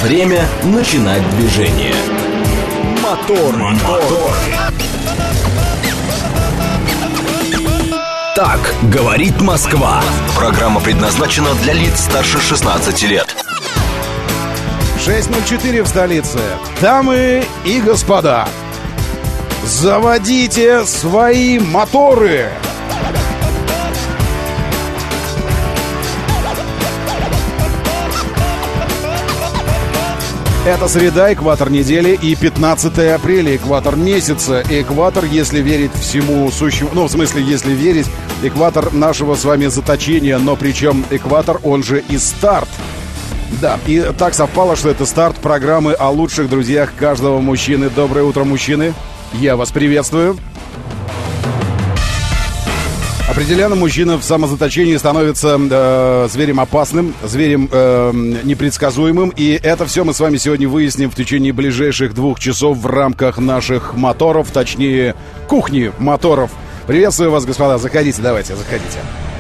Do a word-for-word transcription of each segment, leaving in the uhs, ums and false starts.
Время начинать движение. Мотор, мотор. Так говорит Москва. Программа предназначена для лиц старше шестнадцати лет. шесть ноль четыре в столице. Дамы и господа, заводите свои моторы. Это среда, экватор недели, и пятнадцатое апреля, экватор месяца. Экватор, если верить всему сущему, ну, в смысле, если верить, экватор нашего с вами заточения, но причем экватор, он же и старт. Да, и так совпало, что это старт программы о лучших друзьях каждого мужчины. Доброе утро, мужчины. Я вас приветствую. Определенно, мужчина в самозаточении становится э, зверем опасным, зверем э, непредсказуемым. И это все мы с вами сегодня выясним в течение ближайших двух часов в рамках наших моторов, точнее, кухни моторов. Приветствую вас, господа. Заходите, давайте, заходите.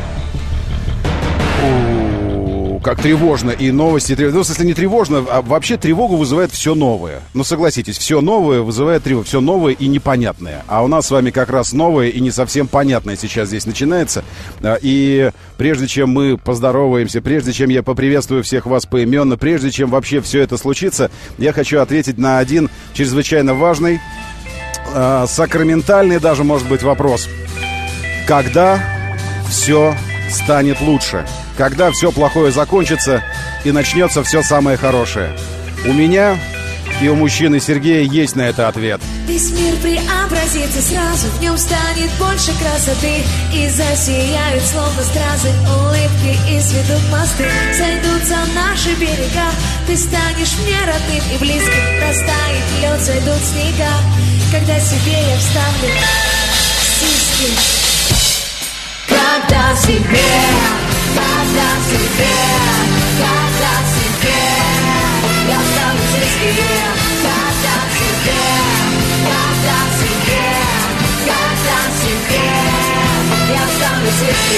Как тревожно, и новости тревожно. Ну, в смысле, не тревожно, а вообще тревогу вызывает все новое. Ну, согласитесь, все новое вызывает тревогу, все новое и непонятное. А у нас с вами как раз новое и не совсем понятное сейчас здесь начинается. И прежде чем мы поздороваемся, прежде чем я поприветствую всех вас поименно, прежде чем вообще все это случится, я хочу ответить на один чрезвычайно важный, э, сакраментальный даже, может быть, вопрос. Когда все станет лучше? Когда все плохое закончится и начнется все самое хорошее? У меня и у мужчины Сергея есть на это ответ. Весь мир преобразится сразу, в нем станет больше красоты, и засияют словно стразы улыбки, и сведут мосты, сойдутся наши берега. Ты станешь мне родным и близким, растает лед, зайдут снега. Когда себе я вставлю сиськи, когда себе, когда себе, когда себе я вставлю сиськи, когда себе, когда себе, когда себе я вставлю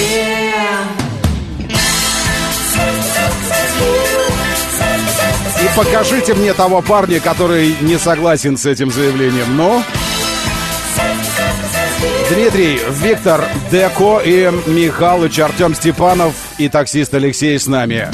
сиськи. И покажите мне того парня, который не согласен с этим заявлением. Ну? Дмитрий, Виктор, Деко и Михалыч, Артем Степанов и таксист Алексей с нами.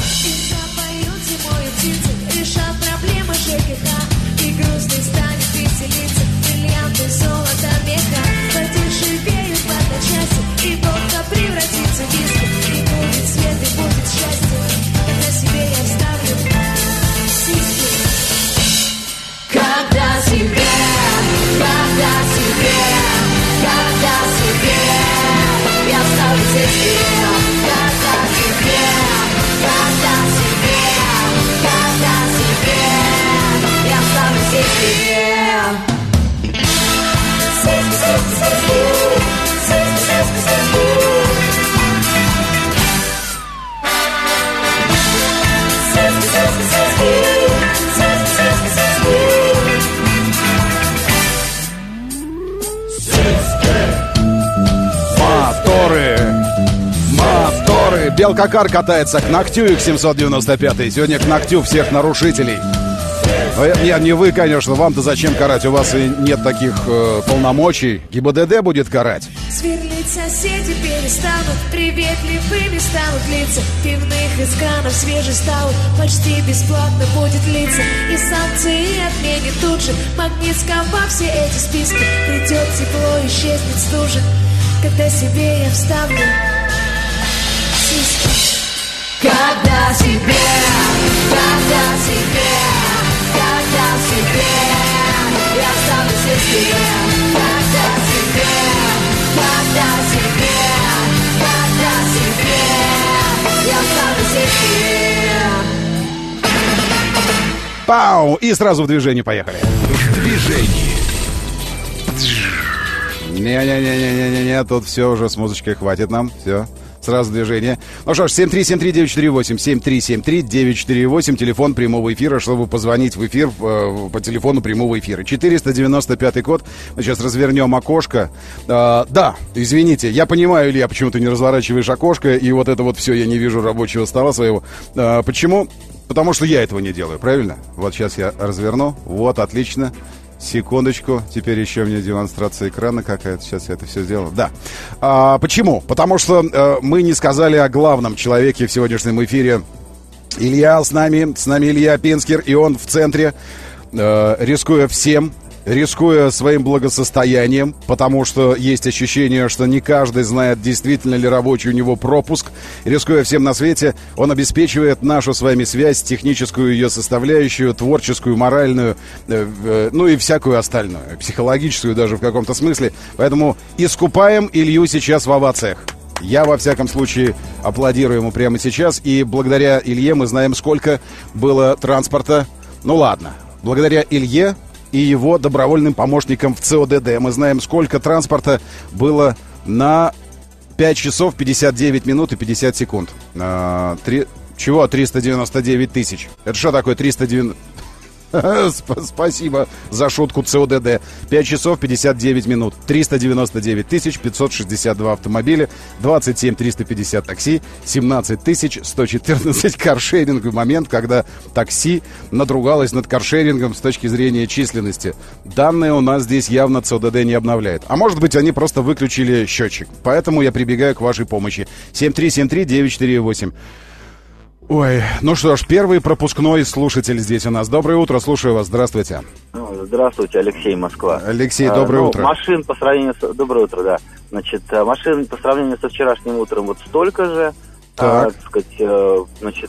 Белкакар катается к ногтю их семьсот девяносто пятый. Сегодня к ногтю всех нарушителей. Не, не вы, конечно, вам-то зачем карать? У вас и нет таких э, полномочий. ГИБДД будет карать. Сверлить соседи перестанут, приветливыми станут лица. Пивных из кранов свежий станут, почти бесплатно будет литься. И санкции отменит тут же, магнит скоба все эти списки. Придет тепло, исчезнет стужа, когда себе я вставлю сиськи. Когда себе, когда себе, когда себе я вставлю сиськи. Когда себе, когда себе, когда себе я вставлю сиськи. Пау! И сразу в движение поехали. В движении. Не-не-не-не-не-не, тут все уже с музычкой хватит нам, все. Сразу движение. Ну что ж, семь три семь три девять четыре восемь, семь три семь три девять четыре восемь, телефон прямого эфира, чтобы позвонить в эфир э, по телефону прямого эфира. четыреста девяносто пятый код. Мы сейчас развернем окошко. Э, да, извините, я понимаю, Илья, почему ты не разворачиваешь окошко, и вот это вот все, я не вижу рабочего стола своего. Э, почему? потому что я этого не делаю, правильно? Вот сейчас я разверну. Вот, отлично. Секундочку. Теперь еще мне демонстрация экрана какая-то. Сейчас я это все сделаю. Да. А, почему? Потому что э, мы не сказали о главном человеке в сегодняшнем эфире. Илья с нами. С нами Илья Пинскер. И он в центре, э, рискуя всем. Рискуя своим благосостоянием, потому что есть ощущение, что не каждый знает, действительно ли рабочий у него пропуск. Рискуя всем на свете, он обеспечивает нашу с вами связь, техническую ее составляющую, творческую, моральную, э, э, ну и всякую остальную, психологическую даже в каком-то смысле. Поэтому искупаем Илью сейчас в овациях. Я, во всяком случае, аплодирую ему прямо сейчас. И благодаря Илье мы знаем, сколько было транспорта. Ну ладно, благодаря Илье и его добровольным помощникам в ЦОДД мы знаем, сколько транспорта было на пять часов пятьдесят девять минут и пятьдесят секунд. А, три... Чего триста девяносто девять тысяч? Это что такое триста девяносто... Спасибо за шутку ЦОДД. пять часов пятьдесят девять минут. триста девяносто девять тысяч пятьсот шестьдесят два автомобиля, двадцать семь тысяч триста пятьдесят такси, семнадцать тысяч сто четырнадцать каршеринг. В момент, когда такси надругалось над каршерингом с точки зрения численности. Данные у нас здесь явно ЦОДД не обновляет. А может быть, они просто выключили счетчик. Поэтому я прибегаю к вашей помощи. семь три семь три девять четыре восемь. Ой, ну что ж, первый пропускной слушатель здесь у нас. Доброе утро, слушаю вас, здравствуйте. Здравствуйте, Алексей, Москва. Алексей, доброе а, ну, утро. Машин по сравнению с... Доброе утро, да. Значит, машин по сравнению со вчерашним утром вот столько же. Так. А, так сказать, значит...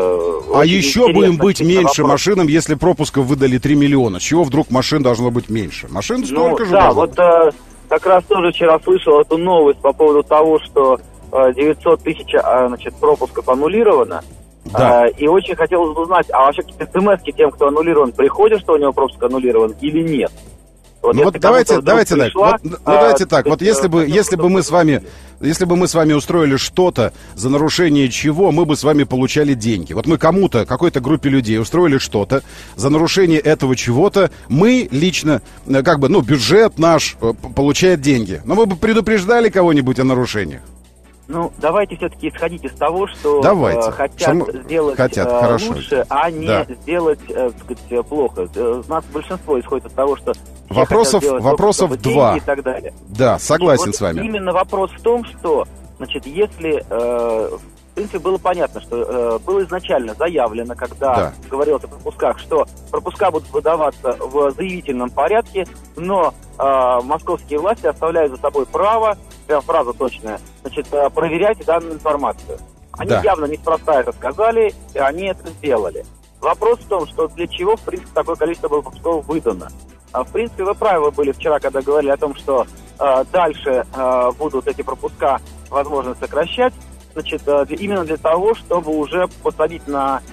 А еще будем быть меньше вопрос. Машинам, если пропусков выдали три миллиона. С чего вдруг машин должно быть меньше? Машин столько ну, же. Да, вот а, как раз тоже вчера слышал эту новость по поводу того, что а, девятьсот тысяч а, значит, пропусков аннулировано. Да. А, и очень хотелось бы узнать, а вообще смс-ки тем, кто аннулирован, приходят, что у него пропуск аннулирован или нет? Вот ну вот давайте, давайте пришла, так. Вот, ну, а, давайте так. Вот если бы, если бы мы с вами, если бы мы с вами устроили что-то, за нарушение чего мы бы с вами получали деньги. Вот мы кому-то, какой-то группе людей устроили что-то, за нарушение этого чего-то мы лично, как бы, ну, бюджет наш получает деньги. Но мы бы предупреждали кого-нибудь о нарушениях. Ну, давайте все-таки исходить из того, что давайте. э, хотят Сам... сделать хотят, э, лучше, а не да. сделать, э, так сказать, плохо. У нас большинство исходит из того, что вопросов, вопросов два. И так далее. Да, согласен вот с вами. Именно вопрос в том, что, значит, если, э, в принципе, было понятно, что э, было изначально заявлено, когда да. говорилось о пропусках, что пропуска будут выдаваться в заявительном порядке, но э, московские власти оставляют за собой право, прям фраза точная, значит, проверять данную информацию. Они да. явно неспроста это сказали, и они это сделали. Вопрос в том, что для чего, в принципе, такое количество пропусков выдано. В принципе, вы правы были вчера, когда говорили о том, что э, дальше э, будут эти пропуска, возможно, сокращать, значит, э, именно для того, чтобы уже посадить на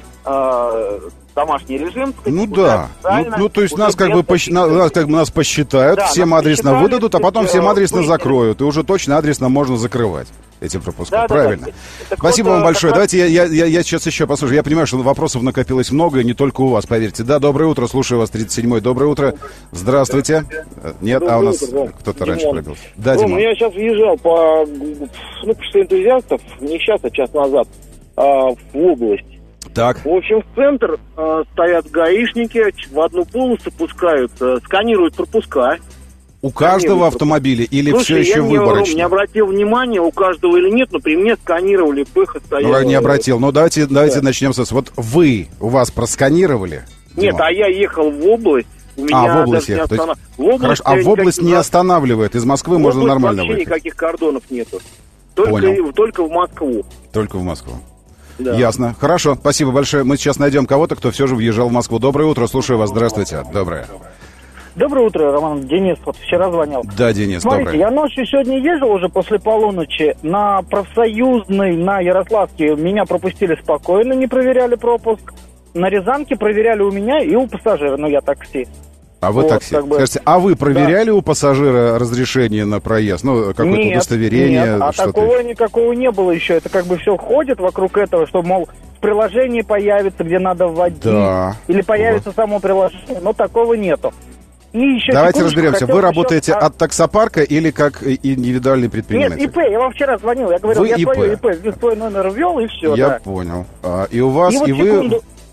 э, домашний режим. Сказать, ну да, ну, ну то есть нас как, бы посч... нас как бы нас посчитают, да, всем адресно выдадут, а потом всем адресно выйдем. закроют, и уже точно адресно можно закрывать эти пропуска, да, правильно. Да, да. Спасибо вот, вам большое. Раз... Давайте я, я, я сейчас еще послушаю. Я понимаю, что вопросов накопилось много, и не только у вас, поверьте. Да, доброе утро, слушаю вас, тридцать седьмой. Доброе утро. Здравствуйте. Нет, доброе а у нас утро, да. кто-то Димон. раньше пробился. Да, ну, Димон. Я сейчас въезжал по, ну, по энтузиастов, не сейчас, а час назад, а, в область. Так. В общем, в центр э, стоят гаишники, в одну полосу пускают, э, сканируют пропуска. У каждого автомобиля или Слушай, все еще выборочно? Я не обратил внимания, у каждого или нет, но при мне сканировали, пыха стояла. Ну, не обратил. Ну, давайте, давайте да. начнем с... Вот вы, у вас просканировали? Нет, Дима? а я ехал в область. У меня а, в область ехал. Останов... В область Хорошо, а в область не останавливает? Из Москвы в можно нормально вообще выехать? никаких кордонов нету. Только, Понял. только в Москву. Только в Москву. Да. Ясно. Хорошо, спасибо большое. Мы сейчас найдем кого-то, кто все же въезжал в Москву. Доброе утро, слушаю вас. Здравствуйте. Доброе. Доброе утро, Роман. Денис вот вчера звонил. Да, Денис, Смотрите, доброе. я ночью сегодня ездил уже после полуночи на профсоюзный, на Ярославский. Меня пропустили спокойно, не проверяли пропуск. На Рязанке проверяли у меня и у пассажира, ну я такси. А вы вот, такси. Как бы... Скажите, а вы проверяли да. у пассажира разрешение на проезд? Ну, какое-то нет, удостоверение? Нет, а что-то такого еще? никакого не было еще. Это как бы все ходит вокруг этого, что, мол, в приложении появится, где надо вводить. Да. Или появится вот. само приложение, но такого нету. И еще Давайте разберемся. Вы работаете еще... от таксопарка или как индивидуальный предприниматель? Нет, ИП. Я вам вчера звонил. Я говорил, вы я ИП. свою ИП, свой номер ввел, и все. Я да. понял. А, и у вас, и, и, вот и секунду... вы...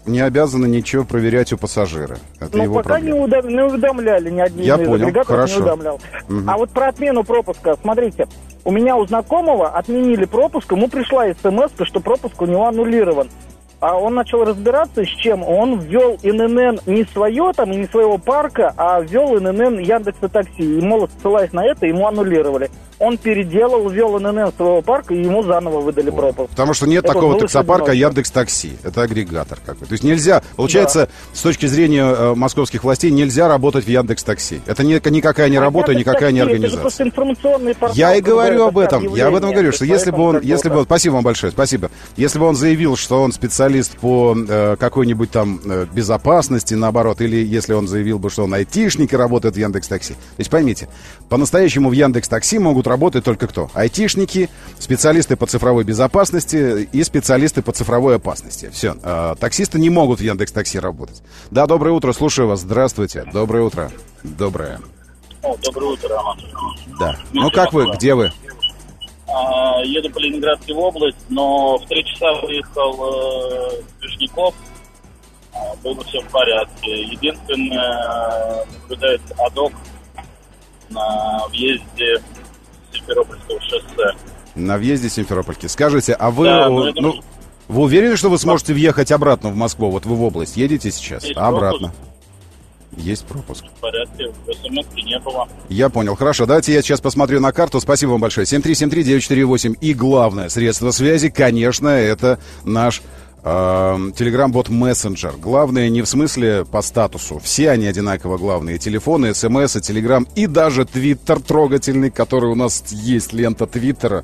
не обязаны ничего проверять у пассажира. Это ну, его пока проблема. Не, удав... не уведомляли ни один Я из понял, агрегаторов хорошо. не уведомлял. Угу. А вот про отмену пропуска, смотрите, у меня у знакомого отменили пропуск, ему пришла смс, что пропуск у него аннулирован. А он начал разбираться, с чем. Он ввел эн эн эн не свое, там, и не своего парка, а ввел эн эн эн Яндекса Такси. И, мол, ссылаясь на это, ему аннулировали. Он переделал, ввел эн эн эн своего парка, и ему заново выдали вот. пропуск. Потому что нет это такого таксопарка Яндекс Такси. Это агрегатор какой-то. То есть нельзя, получается, да. с точки зрения э, московских властей, нельзя работать в Яндекс Такси. Это не, никакая не а работа, никакая не организация. Это просто информационный портал. Я и говорю об этом. Я об этом говорю, что если бы он, если бы он, спасибо вам большое, спасибо. Если бы он заявил, что он специалист по э, какой-нибудь там э, безопасности, наоборот, или если он заявил бы, что он айтишник и работает в Яндекс Такси. То есть поймите, по-настоящему в Яндекс Такси могут работать только кто? Айтишники, специалисты по цифровой безопасности и специалисты по цифровой опасности. Все. Э, таксисты не могут в Яндекс Такси работать. Да, доброе утро, слушаю вас. Здравствуйте. Доброе утро. Доброе. О, доброе утро, Роман. Да. Ну как вы? Где вы? А, еду по Ленинградской области, но в три часа выехал э, Вишняков. А, было все в порядке. Единственное, наблюдается адок на въезде Симферопольского шоссе. На въезде Симферопольки. Скажите, а вы, да, ну, ну, вы уверены, что вы сможете въехать обратно в Москву? Вот вы в область едете сейчас? Есть а обратно? пропуск. Есть пропуск. В порядке, смс-ки не было. Я понял, хорошо. Давайте я сейчас посмотрю на карту. Спасибо вам большое. семь три семь три девять четыре восемь. И главное средство связи, конечно, это наш Telegram-бот Messenger. Главное не в смысле по статусу. Все они одинаково главные. Телефоны, смс, Telegram и даже Твиттер трогательный, который у нас есть, лента Твиттера.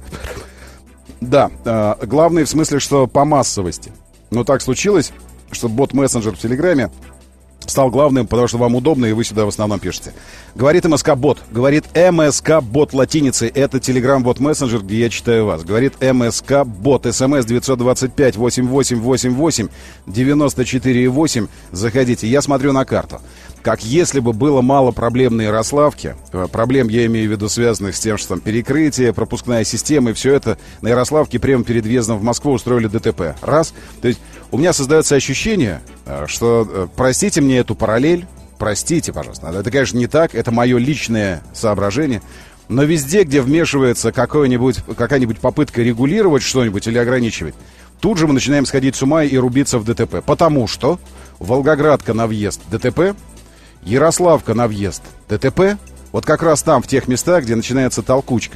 Да, э, главное в смысле, что по массовости. Но так случилось, что бот Messenger в Телеграме стал главным, потому что вам удобно, и вы сюда в основном пишете. Говорит МСК-бот. Говорит МСК-бот латиницей. Это Telegram-бот мессенджер, где я читаю вас. Говорит МСК-бот. СМС девятьсот двадцать пять восемьдесят восемь восемьдесят восемь девяносто четыре восемь. Заходите. Я смотрю на карту. Как если бы было мало проблем на Ярославке. Проблем, я имею в виду, связанных с тем, что там перекрытие, пропускная система и все это. На Ярославке прямо перед въездом в Москву устроили ДТП. Раз. То есть у меня создается ощущение, что, простите мне эту параллель, простите, пожалуйста, это, конечно, не так, это мое личное соображение, но везде, где вмешивается какой-нибудь, какая-нибудь попытка регулировать что-нибудь или ограничивать, тут же мы начинаем сходить с ума и рубиться в ДТП. Потому что Волгоградка на въезд ДТП, Ярославка на въезд ДТП, вот как раз там, в тех местах, где начинается толкучка.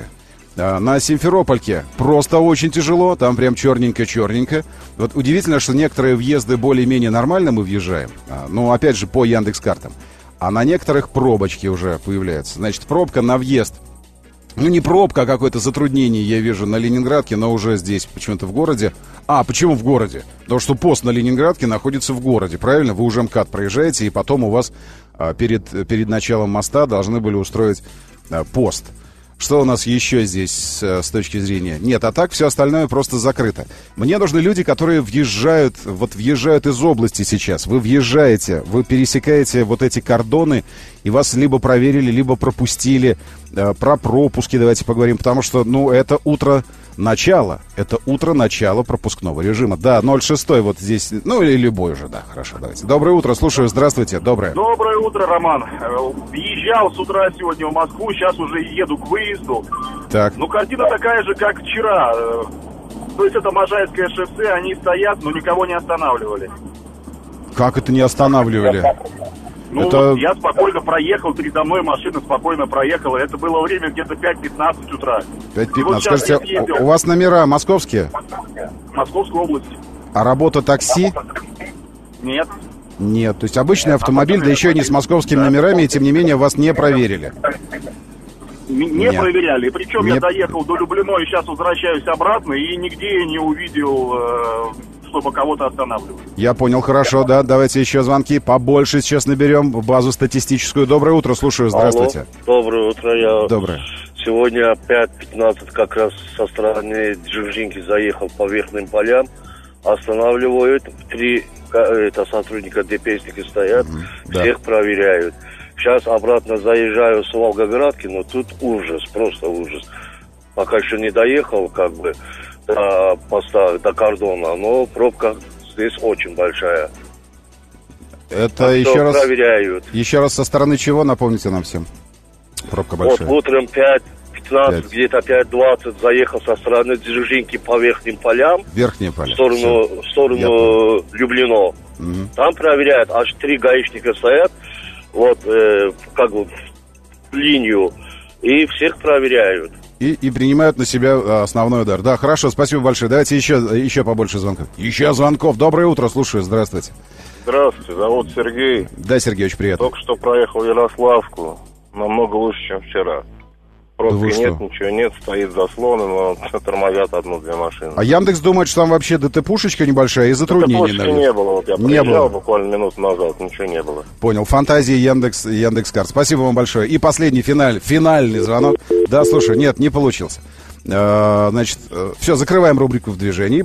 На Симферопольке просто очень тяжело, там прям черненько-черненько. Вот удивительно, что некоторые въезды более-менее нормально мы въезжаем, ну, опять же, по Яндекс.Картам, а на некоторых пробочки уже появляются. Значит, пробка на въезд, ну, не пробка, а какое-то затруднение я вижу на Ленинградке, но уже здесь, почему-то в городе. А, почему в городе? Потому что пост на Ленинградке находится в городе, правильно? Вы уже МКАД проезжаете, и потом у вас а, перед, перед началом моста должны были устроить а, пост. Что у нас еще здесь с, с точки зрения? Нет, а так все остальное просто закрыто. Мне нужны люди, которые въезжают, вот въезжают из области сейчас. Вы въезжаете, вы пересекаете вот эти кордоны, и вас либо проверили, либо пропустили. Э, про пропуски давайте поговорим, потому что, ну, это утро начала. Это утро начала пропускного режима. Да, ноль шесть вот здесь, ну, или любой уже, да, хорошо, давайте. Доброе утро, слушаю, здравствуйте, доброе. Доброе утро, Роман. Въезжал с утра сегодня в Москву, сейчас уже еду к выезду. Так. Ну, картина такая же, как вчера. То есть это Можайское шоссе, они стоят, но никого не останавливали. Как это не останавливали? Ну, это... вот я спокойно проехал, передо мной машина спокойно проехала. Это было время где-то пять пятнадцать утра. пять пятнадцать. Вот скажите, у, у вас номера московские? Московской области. А работа такси? Нет. Нет, то есть обычный автомобиль, да еще и не с московскими номерами, и тем не менее вас не проверили. Не Нет. проверяли. Причем не... я доехал до Люблино и сейчас возвращаюсь обратно, и нигде я не увидел... Э... чтобы кого-то останавливать. Я понял, хорошо, да. Давайте еще звонки. Побольше сейчас наберем в базу статистическую. Доброе утро, слушаю, здравствуйте. Алло, доброе утро. Я Доброе. Сегодня пять пятнадцать как раз со стороны Дзержинки заехал по Верхним полям. Останавливают. Три это сотрудника ДПСники стоят. Mm-hmm. Всех да. проверяют. Сейчас обратно заезжаю с Волгоградки, но тут ужас, просто ужас. Пока еще не доехал, как бы, до поста, до кордона, но пробка здесь очень большая. Это а еще раз... проверяют. Еще раз со стороны чего, напомните нам всем? Пробка большая. Вот утром пять пятнадцать, где-то пять двадцать заехал со стороны Дзержинки по верхним полям. Верхние поля. В сторону, в сторону Люблино. Угу. Там проверяют, аж три гаишника стоят, вот, э, как бы, в линию, и всех проверяют. И, и принимают на себя основной удар. Да, хорошо, спасибо большое. Давайте еще, еще побольше звонков. Еще звонков. Доброе утро, слушаю, здравствуйте. Здравствуйте, зовут Сергей. Да, Сергей, очень приятно. Только что проехал Ярославку, намного лучше, чем вчера. Пробки да нет, ничего нет, стоит заслоны, но тормозят одну-две машины. А Яндекс думает, что там вообще ДТПушечка небольшая и затруднений, наверное. не было, вот я не проезжал было. буквально минуту назад, ничего не было. Понял, фантазии Яндекс, Яндекс.Карт. Спасибо вам большое. И последний, финаль, финальный звонок. Да, слушай, нет, не получился. А, значит, все, закрываем рубрику в движении.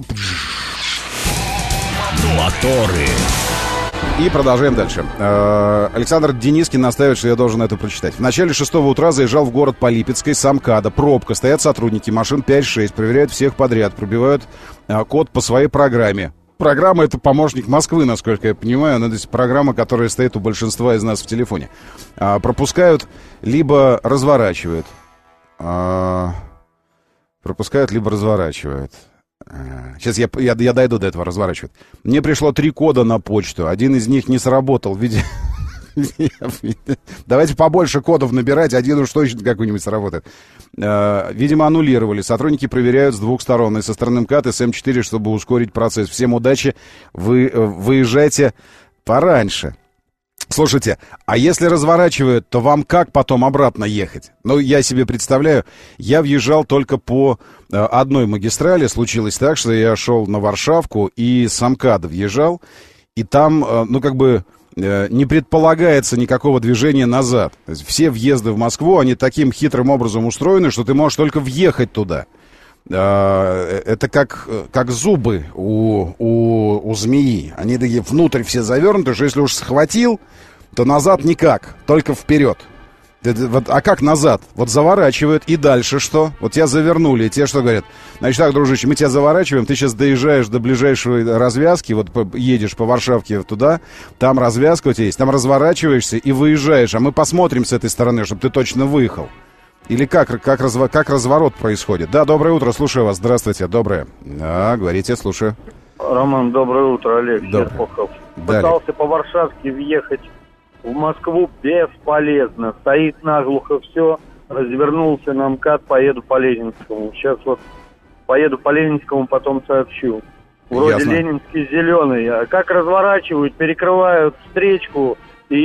Моторы. И продолжаем дальше. Александр Денискин настаивает, что я должен это прочитать. В начале шестого утра заезжал в город по Липецкой с МКАДа. Пробка. Стоят сотрудники, машин пять-шесть. Проверяют всех подряд. Пробивают код по своей программе. Программа — это помощник Москвы, насколько я понимаю. Ну, то есть программа, которая стоит у большинства из нас в телефоне. Пропускают, либо разворачивают. Пропускают, либо разворачивают. Сейчас я, я, я дойду до этого, разворачивать. Мне пришло три кода на почту. Один из них не сработал. Види... Давайте побольше кодов набирать. Один уж точно какой-нибудь сработает. Видимо, аннулировали. Сотрудники проверяют с двух сторон. И со стороны МКАД, и с Эм четыре, чтобы ускорить процесс. Всем удачи. Вы выезжайте пораньше. Слушайте, а если разворачивают, то вам как потом обратно ехать? Ну, я себе представляю, я въезжал только по э, одной магистрали. Случилось так, что я шел на Варшавку и с МКАДа въезжал. И там, э, ну, как бы э, не предполагается никакого движения назад. То есть все въезды в Москву, они таким хитрым образом устроены, что ты можешь только въехать туда. Э, это как, как зубы у, у, у змеи. Они такие внутрь все завернуты, что если уж схватил, то назад никак, только вперед. Вот, а как назад? Вот заворачивают, и дальше что? Вот тебя завернули, и тебе что говорят? Значит так, дружище, мы тебя заворачиваем, ты сейчас доезжаешь до ближайшей развязки, вот едешь по Варшавке туда, там развязка у тебя есть, там разворачиваешься и выезжаешь, а мы посмотрим с этой стороны, чтобы ты точно выехал. Или как, как, разво, как разворот происходит? Да, доброе утро, слушаю вас, здравствуйте, доброе. Да, говорите, слушаю. Роман, доброе утро, Олег Серпухов. Пытался по Варшавке въехать в Москву, бесполезно. Стоит наглухо все, развернулся на МКАД, поеду по Ленинскому. Сейчас вот поеду по Ленинскому, потом сообщу. Вроде Ясно. Ленинский зеленый. А как разворачивают, перекрывают встречку и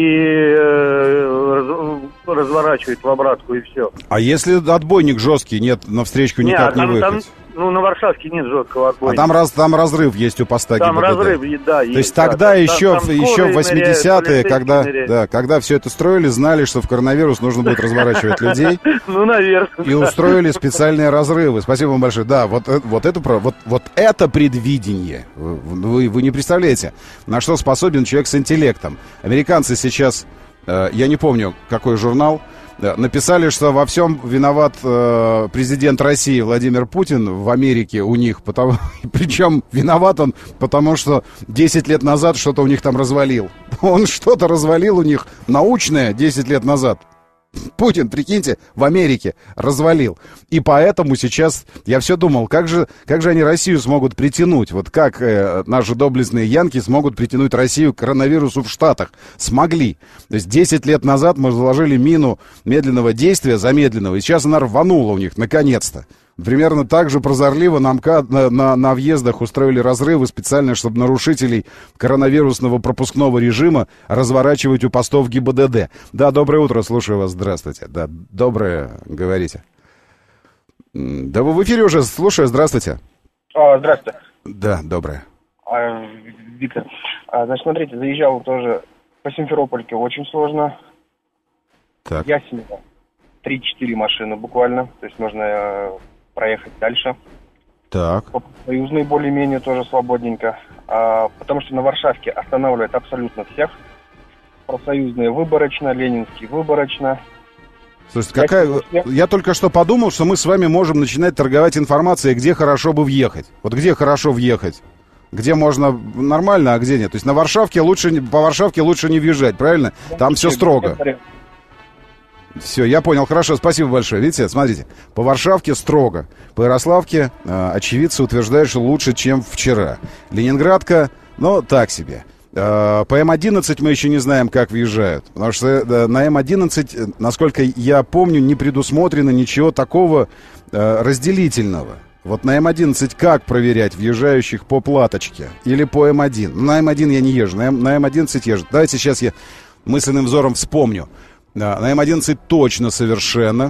э, разворачивают в обратку, и все. А если отбойник жесткий, нет, на встречку никак Нет, не там, выехать? Там, ну, на Варшавке нет жесткого отбойника. А там, раз, там разрыв есть у поста Там ГИБДД. разрыв, да, есть. То есть тогда да, еще, там, там еще в восьмидесятые, ныряют, когда, ныряют. да, когда все это строили, знали, что в коронавирус нужно будет разворачивать людей. Ну, наверное. И устроили специальные разрывы. Спасибо вам большое. Да, вот, вот, это, вот, вот это предвидение. Вы, вы не представляете, на что способен человек с интеллектом. Американцы сейчас, я не помню, какой журнал, написали, что во всем виноват э, президент России Владимир Путин в Америке у них. Потому, причем виноват он, потому что десять лет назад что-то у них там развалил. Он что-то развалил у них научное десять лет назад. Путин, прикиньте, в Америке развалил. И поэтому сейчас я все думал, как же, как же они Россию смогут притянуть? Вот как э, наши доблестные янки смогут притянуть Россию к коронавирусу в Штатах? Смогли. То есть десять лет назад мы заложили мину медленного действия, замедленного, и сейчас она рванула у них, наконец-то. Примерно так же прозорливо на, МКАД, на, на, на въездах устроили разрывы специально, чтобы нарушителей коронавирусного пропускного режима разворачивать у постов ГИБДД. Да, доброе утро, слушаю вас, здравствуйте. Да, доброе, говорите. Да вы в эфире уже, слушаю, здравствуйте. А, здравствуйте. Да, доброе. А, Виктор, а, значит, смотрите, заезжал тоже по Симферопольке, очень сложно. Так. Ясенево, три-четыре машины буквально, то есть нужно проехать дальше. Так. Союзные более-менее тоже свободненько, а, потому что на Варшавке останавливают абсолютно всех. Профсоюзные выборочно, Ленинский выборочно. Слушайте, какая... я только что подумал, что мы с вами можем начинать торговать информацией, где хорошо бы въехать. Вот где хорошо въехать? Где можно нормально, а где нет. То есть на Варшавке лучше, по Варшавке лучше не въезжать, правильно? Там все строго. Все, я понял, хорошо, спасибо большое. Видите, смотрите, по Варшавке строго. По Ярославке э, очевидцы утверждают, что лучше, чем вчера. Ленинградка, ну, так себе. Э, по эм одиннадцать мы еще не знаем, как въезжают. Потому что э, на эм одиннадцать, насколько я помню, не предусмотрено ничего такого э, разделительного. Вот на эм одиннадцать как проверять въезжающих по платочке? Или по эм один? На эм один я не езжу, на, М, на эм одиннадцать езжу. Давайте сейчас я мысленным взором вспомню. Да, на эм одиннадцать точно совершенно.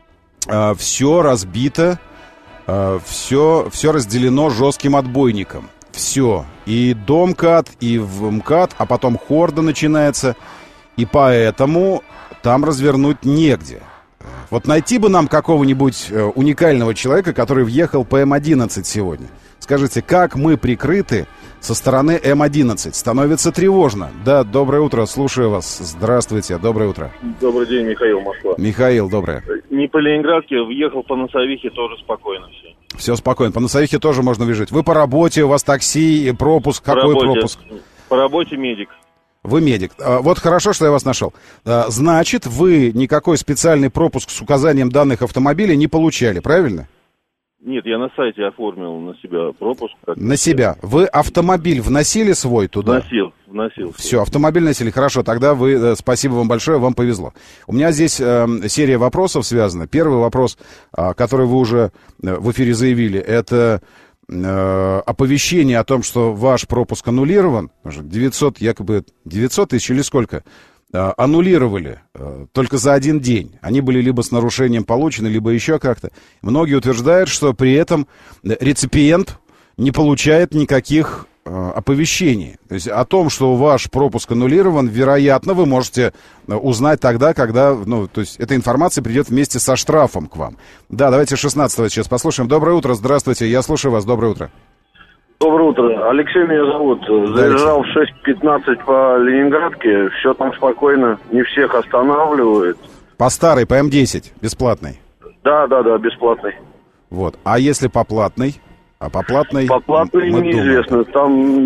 А, все разбито, а, все, все разделено жестким отбойником. Все. И домкат, и в МКАД, а потом хорда начинается. И поэтому там развернуть негде. Вот найти бы нам какого-нибудь уникального человека, который въехал по эм одиннадцать сегодня. Скажите, как мы прикрыты со стороны эм одиннадцать? Становится тревожно. Да, доброе утро, слушаю вас. Здравствуйте, доброе утро. Добрый день, Михаил, Москва. Михаил, доброе. Не по Ленинградке, въехал по Носовихе, тоже спокойно все. Все спокойно, по Носовихе тоже можно въезжать. Вы по работе, у вас такси, пропуск, по какой работе, пропуск? По работе медик. Вы медик. Вот хорошо, что я вас нашел. Значит, вы никакой специальный пропуск с указанием данных автомобиля не получали, правильно? Нет, я на сайте оформил на себя пропуск. На себя. Вы автомобиль вносили свой туда? Вносил, вносил. Все, автомобиль носили. Хорошо, тогда вы, э, спасибо вам большое, вам повезло. У меня здесь э, серия вопросов связана. Первый вопрос, э, который вы уже э, в эфире заявили, это э, оповещение о том, что ваш пропуск аннулирован. девятьсот, якобы девятьсот тысяч или сколько? Аннулировали э, только за один день. Они были либо с нарушением получены, либо еще как-то. Многие утверждают, что при этом реципиент не получает никаких э, оповещений. То есть о том, что ваш пропуск аннулирован, вероятно, вы можете узнать тогда, когда, ну, то есть эта информация придет вместе со штрафом к вам. Да, давайте шестнадцатого сейчас послушаем. Доброе утро, здравствуйте, я слушаю вас, доброе утро. Доброе утро. Алексей меня зовут. Заезжал в шесть пятнадцать по Ленинградке. Все там спокойно. Не всех останавливают. По старой, по эм десять, бесплатной? Да, да, да, бесплатной. Вот. А если по платной? А по платной? По платной неизвестно. Думаем.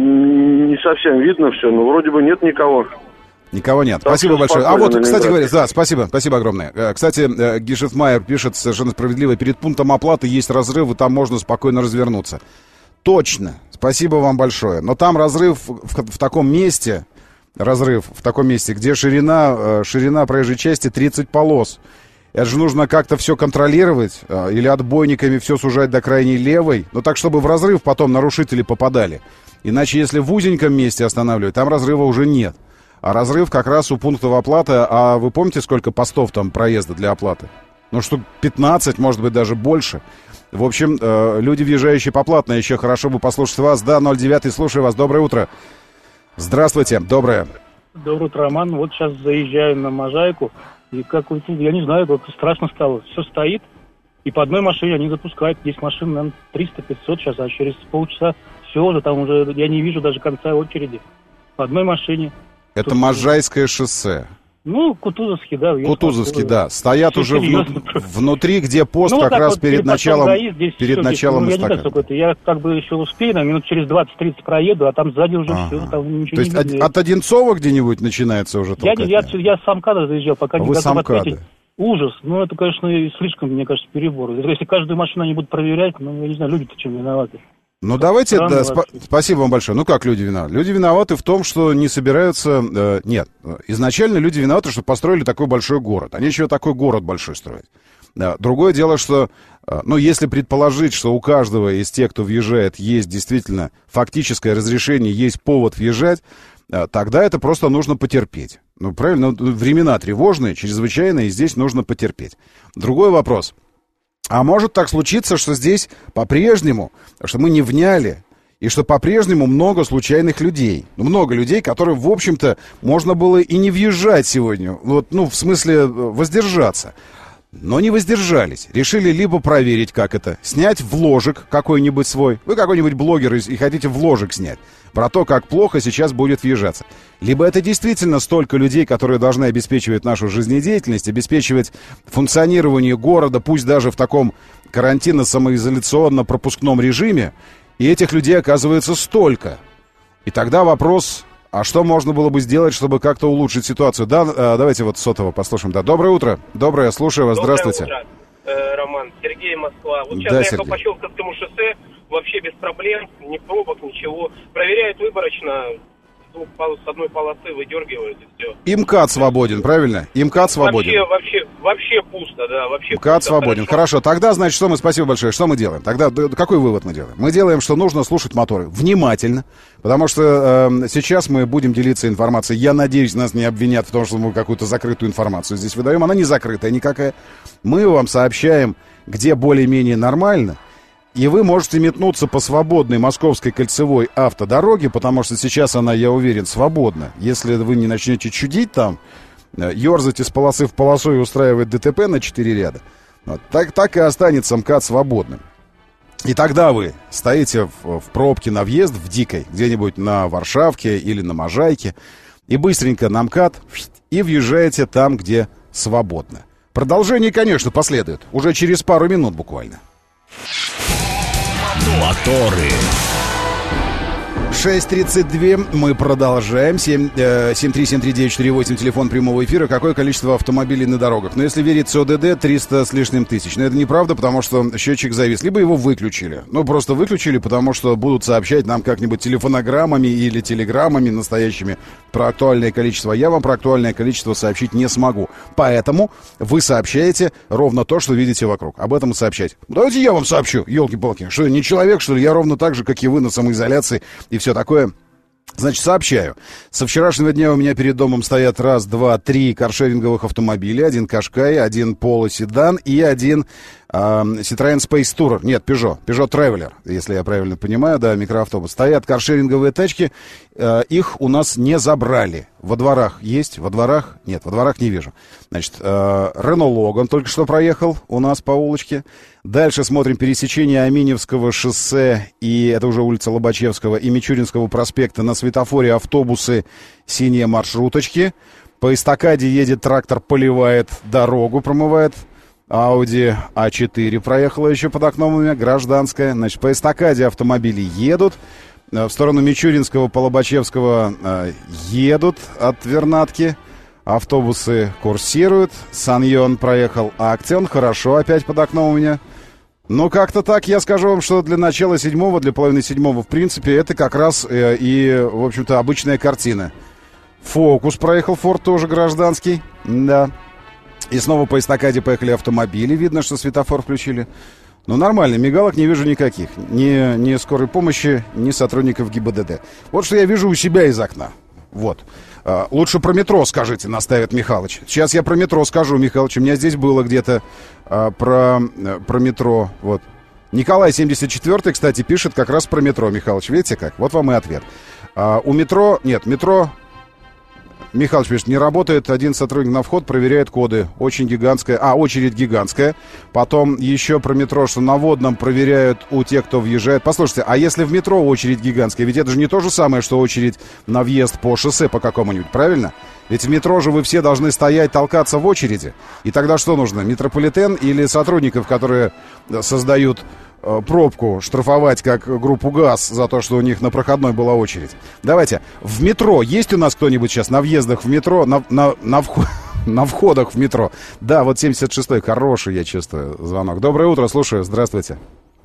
Там не совсем видно все, но вроде бы нет никого. Никого нет. Там спасибо большое. А вот, кстати говоря, да, спасибо, спасибо огромное. Кстати, Гишефмайер пишет совершенно справедливо, перед пунктом оплаты есть разрыв, и там можно спокойно развернуться. Точно. Спасибо вам большое. Но там разрыв в, в, в таком месте, разрыв в таком месте, где ширина, ширина проезжей части тридцать полос. Это же нужно как-то все контролировать или отбойниками все сужать до крайней левой. Но так, чтобы в разрыв потом нарушители попадали. Иначе, если в узеньком месте останавливать, там разрыва уже нет. А разрыв как раз у пунктов оплаты. А вы помните, сколько постов там проезда для оплаты? Ну, штук пятнадцать, может быть, даже больше. В общем, э, люди, въезжающие по платной, еще хорошо бы послушать вас. Да, ноль девять, слушаю вас. Доброе утро. Здравствуйте, доброе. Доброе утро, Роман. Вот сейчас заезжаю на Можайку. И как, я не знаю, как страшно стало. Все стоит, и по одной машине они запускают. Здесь машин, наверное, триста-пятьсот сейчас, а через полчаса все уже, там уже, я не вижу даже конца очереди. По одной машине. Это Тут... Можайское шоссе. Ну, Кутузовский, да. Кутузовский, да. Стоят уже вну... внутри, где пост, ну, как раз вот перед началом, ГАИ, перед все, началом здесь, ну, я не знаю, это. Я как бы еще успею, на минут через двадцать-тридцать проеду, а там сзади уже ага. все, там ничего То не есть видно. от, от Одинцова где-нибудь начинается уже толкотня? Я, я, я с МКАДа заезжал, пока а не готов ответить. Ужас. Ну, это, конечно, слишком, мне кажется, перебор. Если каждую машину они будут проверять, ну, я не знаю, люди-то чем виноваты. Ну, давайте, да, спа- спасибо вам большое. Ну, как люди виноваты? Люди виноваты в том, что не собираются... Э, нет, изначально люди виноваты, что построили такой большой город. Они еще такой город большой строят. Да. Другое дело, что, э, ну, если предположить, что у каждого из тех, кто въезжает, есть действительно фактическое разрешение, есть повод въезжать, э, тогда это просто нужно потерпеть. Ну, правильно, времена тревожные, чрезвычайные, и здесь нужно потерпеть. Другой вопрос. А может так случиться, что здесь по-прежнему, что мы не вняли, и что по-прежнему много случайных людей. Ну, много людей, которые, в общем-то, можно было и не въезжать сегодня. Вот, ну, в смысле, воздержаться. Но не воздержались. Решили либо проверить, как это, снять вложек какой-нибудь свой. Вы какой-нибудь блогер и хотите вложек снять. Про то, как плохо сейчас будет въезжаться. Либо это действительно столько людей, которые должны обеспечивать нашу жизнедеятельность, обеспечивать функционирование города, пусть даже в таком карантинно-самоизоляционно-пропускном режиме. И этих людей оказывается столько. И тогда вопрос, а что можно было бы сделать, чтобы как-то улучшить ситуацию? Да, давайте вот сотового послушаем. Да, доброе утро. Доброе, слушаю вас. Доброе Здравствуйте. Утро, э, Роман. Сергей, Москва. Вот сейчас да, заехал Сергей. по Щелковскому шоссе, вообще без проблем, ни пробок, ничего. Проверяют выборочно, с одной полосы выдергивают и все. И МКАД свободен, правильно? И МКАД свободен. Вообще, вообще, вообще пусто, да, вообще МКАД пусто, свободен. Хорошо. Хорошо, тогда, значит, что мы, спасибо большое, что мы делаем? Тогда какой вывод мы делаем? Мы делаем, что нужно слушать моторы внимательно, потому что э, сейчас мы будем делиться информацией. Я надеюсь, нас не обвинят в том, что мы какую-то закрытую информацию здесь выдаем. Она не закрытая никакая. Мы вам сообщаем, где более-менее нормально. И вы можете метнуться по свободной Московской кольцевой автодороге, потому что сейчас она, я уверен, свободна. Если вы не начнете чудить там, ерзать из полосы в полосу и устраивать ДТП на четыре ряда, вот, так, так и останется МКАД свободным. И тогда вы стоите в, в пробке на въезд в Дикой, где-нибудь на Варшавке или на Можайке, и быстренько на МКАД и въезжаете там, где свободно. Продолжение, конечно, последует. Уже через пару минут буквально. Моторы. шесть тридцать два, мы продолжаем. семь три семь три девять четыре восемь, телефон прямого эфира. Какое количество автомобилей на дорогах? Но если верить СОДД, триста с лишним тысяч. Но это неправда, потому что счетчик завис. Либо его выключили. Ну, просто выключили, потому что будут сообщать нам как-нибудь телефонограммами или телеграммами настоящими про актуальное количество. Я вам про актуальное количество сообщить не смогу. Поэтому вы сообщаете ровно то, что видите вокруг. Об этом и сообщать. Давайте я вам сообщу, елки-палки. Что, не человек, что ли? Я ровно так же, как и вы, на самоизоляции и все такое. Значит, сообщаю. Со вчерашнего дня у меня перед домом стоят раз, два, три каршеринговых автомобиля. Один Кашкай, один Polo седан и один э, Citroёn Space Tourer. Нет, Peugeot. Peugeot Traveler, если я правильно понимаю, да, микроавтобус. Стоят каршеринговые тачки. Э, их у нас не забрали. Во дворах есть? Во дворах? Нет, во дворах не вижу. Значит, э, Renault Logan только что проехал у нас по улочке. Дальше смотрим пересечение Аминевского шоссе, и это уже улица Лобачевского, и Мичуринского проспекта. На светофоре автобусы, синие маршруточки. По эстакаде едет трактор, поливает дорогу, промывает. Audi а четыре проехала еще под окном у меня, гражданская. Значит, по эстакаде автомобили едут. В сторону Мичуринского, по Лобачевского э, едут от Вернадки. Автобусы курсируют. Саньон проехал Актион. Хорошо, опять под окном у меня. Ну, как-то так, я скажу вам, что для начала седьмого, для половины седьмого, в принципе, это как раз э, и, в общем-то, обычная картина. Фокус проехал, Форд тоже гражданский, да. И снова по эстакаде поехали автомобили, видно, что светофор включили. Ну, нормально, мигалок не вижу никаких. Ни, ни скорой помощи, ни сотрудников ГИБДД. Вот что я вижу у себя из окна. Вот. А, лучше про метро скажите, наставит Михалыч. Сейчас я про метро скажу, Михалыч. У меня здесь было где-то а, про, про метро. Вот. Николай семьдесят четвёртый, кстати, пишет как раз про метро, Михалыч. Видите как? Вот вам и ответ. А, у метро... Нет, метро... Михалыч пишет, не работает, один сотрудник на вход проверяет коды. Очень гигантская... А, очередь гигантская. Потом еще про метро, что на водном проверяют у тех, кто въезжает. Послушайте, а если в метро очередь гигантская? Ведь это же не то же самое, что очередь на въезд по шоссе по какому-нибудь, правильно? Ведь в метро же вы все должны стоять, толкаться в очереди. И тогда что нужно? Метрополитен или сотрудников, которые создают... пробку штрафовать как группу ГАЗ за то, что у них на проходной была очередь. Давайте, в метро есть у нас кто-нибудь сейчас на въездах в метро, на, на, на, вход, на входах в метро? Да, вот семьдесят шестой, хороший, я чувствую, звонок. Доброе утро, слушаю, здравствуйте.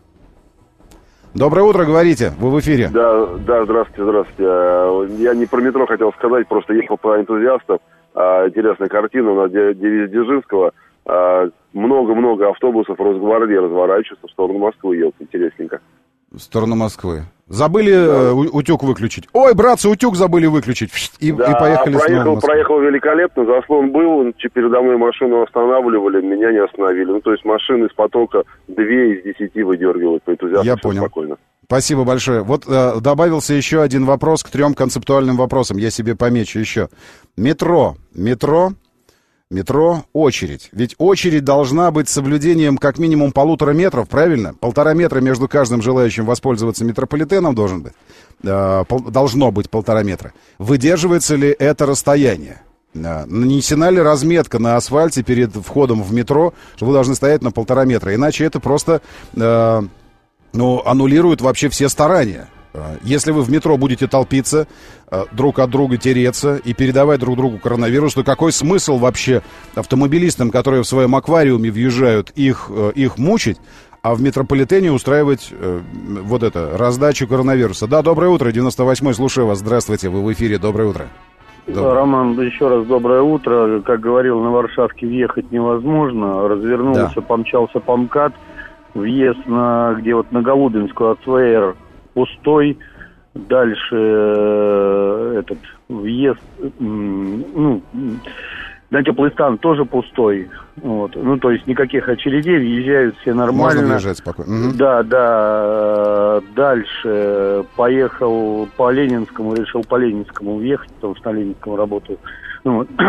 Доброе утро, говорите, вы в эфире. Да, да, здравствуйте, здравствуйте. Я не про метро хотел сказать, просто ехал по энтузиастам. Интересная картина на девизе Дзержинского. Много-много автобусов Росгвардии разворачиваются в сторону Москвы, елки, интересненько. В сторону Москвы. Забыли да. утюг выключить. Ой, братцы, утюг забыли выключить. И, да, и поехали проехал, проехал великолепно, заслон был, передо мной машину останавливали, меня не остановили. Ну, то есть машины из потока две из десяти выдергивают по энтузиастам. Я понял. Спокойно. Спасибо большое. Вот э, добавился еще один вопрос к трем концептуальным вопросам. Я себе помечу еще. Метро. Метро. Метро, очередь. Ведь очередь должна быть с соблюдением как минимум полутора метров, правильно? Полтора метра между каждым желающим воспользоваться метрополитеном должен быть. Э, пол, должно быть полтора метра. Выдерживается ли это расстояние? Э, нанесена ли разметка на асфальте перед входом в метро, что вы должны стоять на полтора метра? Иначе это просто... Э, ну, аннулирует вообще все старания. Если вы в метро будете толпиться, друг от друга тереться и передавать друг другу коронавирус, то какой смысл вообще автомобилистам, которые в своем аквариуме въезжают, их, их мучить, а в метрополитене устраивать э, вот это, раздачу коронавируса? Да, доброе утро, девяносто восьмой, слушаю вас, здравствуйте, вы в эфире, доброе утро. Доброе. Роман, еще раз доброе утро. Как говорил, на Варшавке въехать невозможно. Развернулся, да. Помчался по МКАД. Въезд на, где вот на Голубинскую от СВР пустой. Дальше э, этот въезд, э, ну, на теплый стан тоже пустой. Вот. Ну, то есть никаких очередей, въезжают все нормально. Можно въезжать спокойно. Угу. Да, да. Дальше поехал по Ленинскому, решил по Ленинскому въехать, потому что на Ленинском работаю. Ну, вот.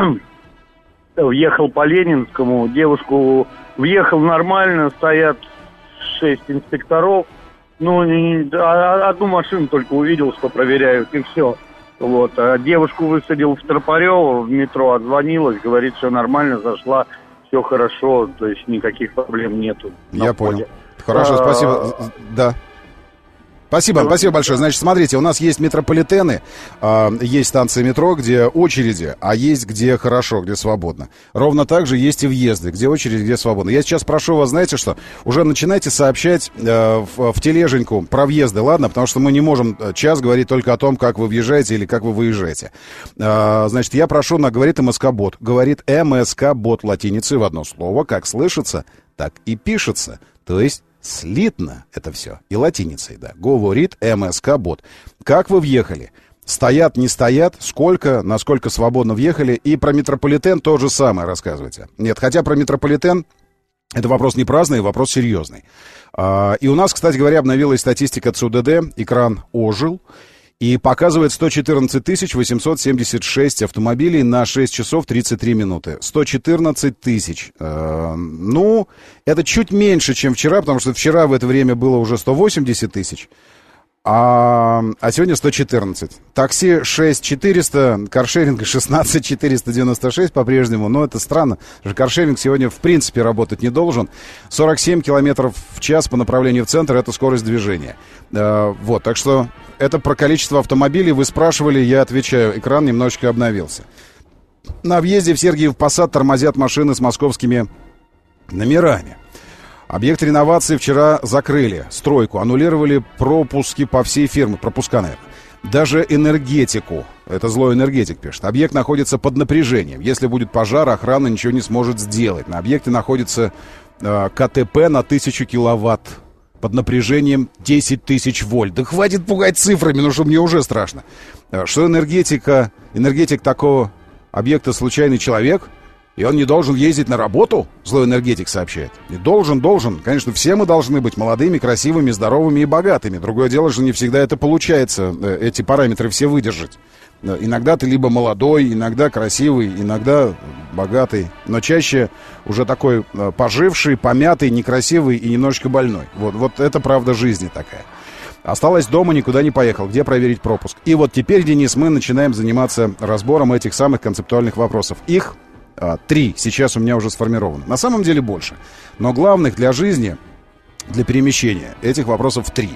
Въехал по Ленинскому, девушку въехал нормально, стоят шесть инспекторов. Ну, не, а, одну машину только увидел, что проверяют, и все. Вот. А девушку высадил в Тропарево, в метро отзвонилась, говорит, все нормально, зашла, все хорошо, то есть никаких проблем нету. Я понял. Хорошо, а, спасибо. Да. Спасибо, спасибо большое. Значит, смотрите, у нас есть метрополитены, э, есть станции метро, где очереди, а есть где хорошо, где свободно. Ровно так же есть и въезды, где очередь, где свободно. Я сейчас прошу вас, знаете что, уже начинайте сообщать э, в, в тележеньку про въезды, ладно? Потому что мы не можем час говорить только о том, как вы въезжаете или как вы выезжаете. Э, значит, я прошу, на говорит МСК-бот. Говорит МСК-бот латиницей в одно слово, как слышится, так и пишется. То есть слитно это все. И латиницей, да. Говорит МСК-бот. Как вы въехали? Стоят, не стоят? Сколько? Насколько свободно въехали? И про метрополитен то же самое рассказывайте. Нет, хотя про метрополитен это вопрос не праздный, вопрос серьезный. А, и у нас, кстати говоря, обновилась статистика ЦУДД. Экран ожил. И показывает сто четырнадцать тысяч восемьсот семьдесят шесть автомобилей на шесть часов тридцать три минуты. сто четырнадцать тысяч. Э, ну, это чуть меньше, чем вчера, потому что вчера в это время было уже сто восемьдесят тысяч, а, а сегодня сто четырнадцать. Такси шесть тысяч четыреста, каршеринг шестнадцать тысяч четыреста девяносто шесть по-прежнему. Но это странно, потому что каршеринг сегодня в принципе работать не должен. сорок семь километров в час по направлению в центр — это скорость движения. Э, вот, так что это про количество автомобилей. Вы спрашивали, я отвечаю. Экран немножечко обновился. На въезде в Сергиев Посад тормозят машины с московскими номерами. Объект реновации вчера закрыли. Стройку. Аннулировали пропуски по всей фирме. Пропуска, наверное. Даже энергетику. Это злой энергетик пишет. Объект находится под напряжением. Если будет пожар, охрана ничего не сможет сделать. На объекте находится э, КТП на тысячу киловатт. Под напряжением десять тысяч вольт. Да хватит пугать цифрами, ну что мне уже страшно. Что энергетика, энергетик такого объекта случайный человек, и он не должен ездить на работу, злой энергетик сообщает. Не должен, должен. Конечно, все мы должны быть молодыми, красивыми, здоровыми и богатыми. Другое дело, что не всегда это получается, эти параметры все выдержать. Иногда ты либо молодой, иногда красивый, иногда богатый, но чаще уже такой поживший, помятый, некрасивый и немножечко больной. Вот, вот это правда жизни такая. Осталось дома, никуда не поехал. Где проверить пропуск? И вот теперь, Денис, мы начинаем заниматься разбором этих самых концептуальных вопросов. Их а, три сейчас у меня уже сформировано. На самом деле больше. Но главных для жизни, для перемещения, этих вопросов три.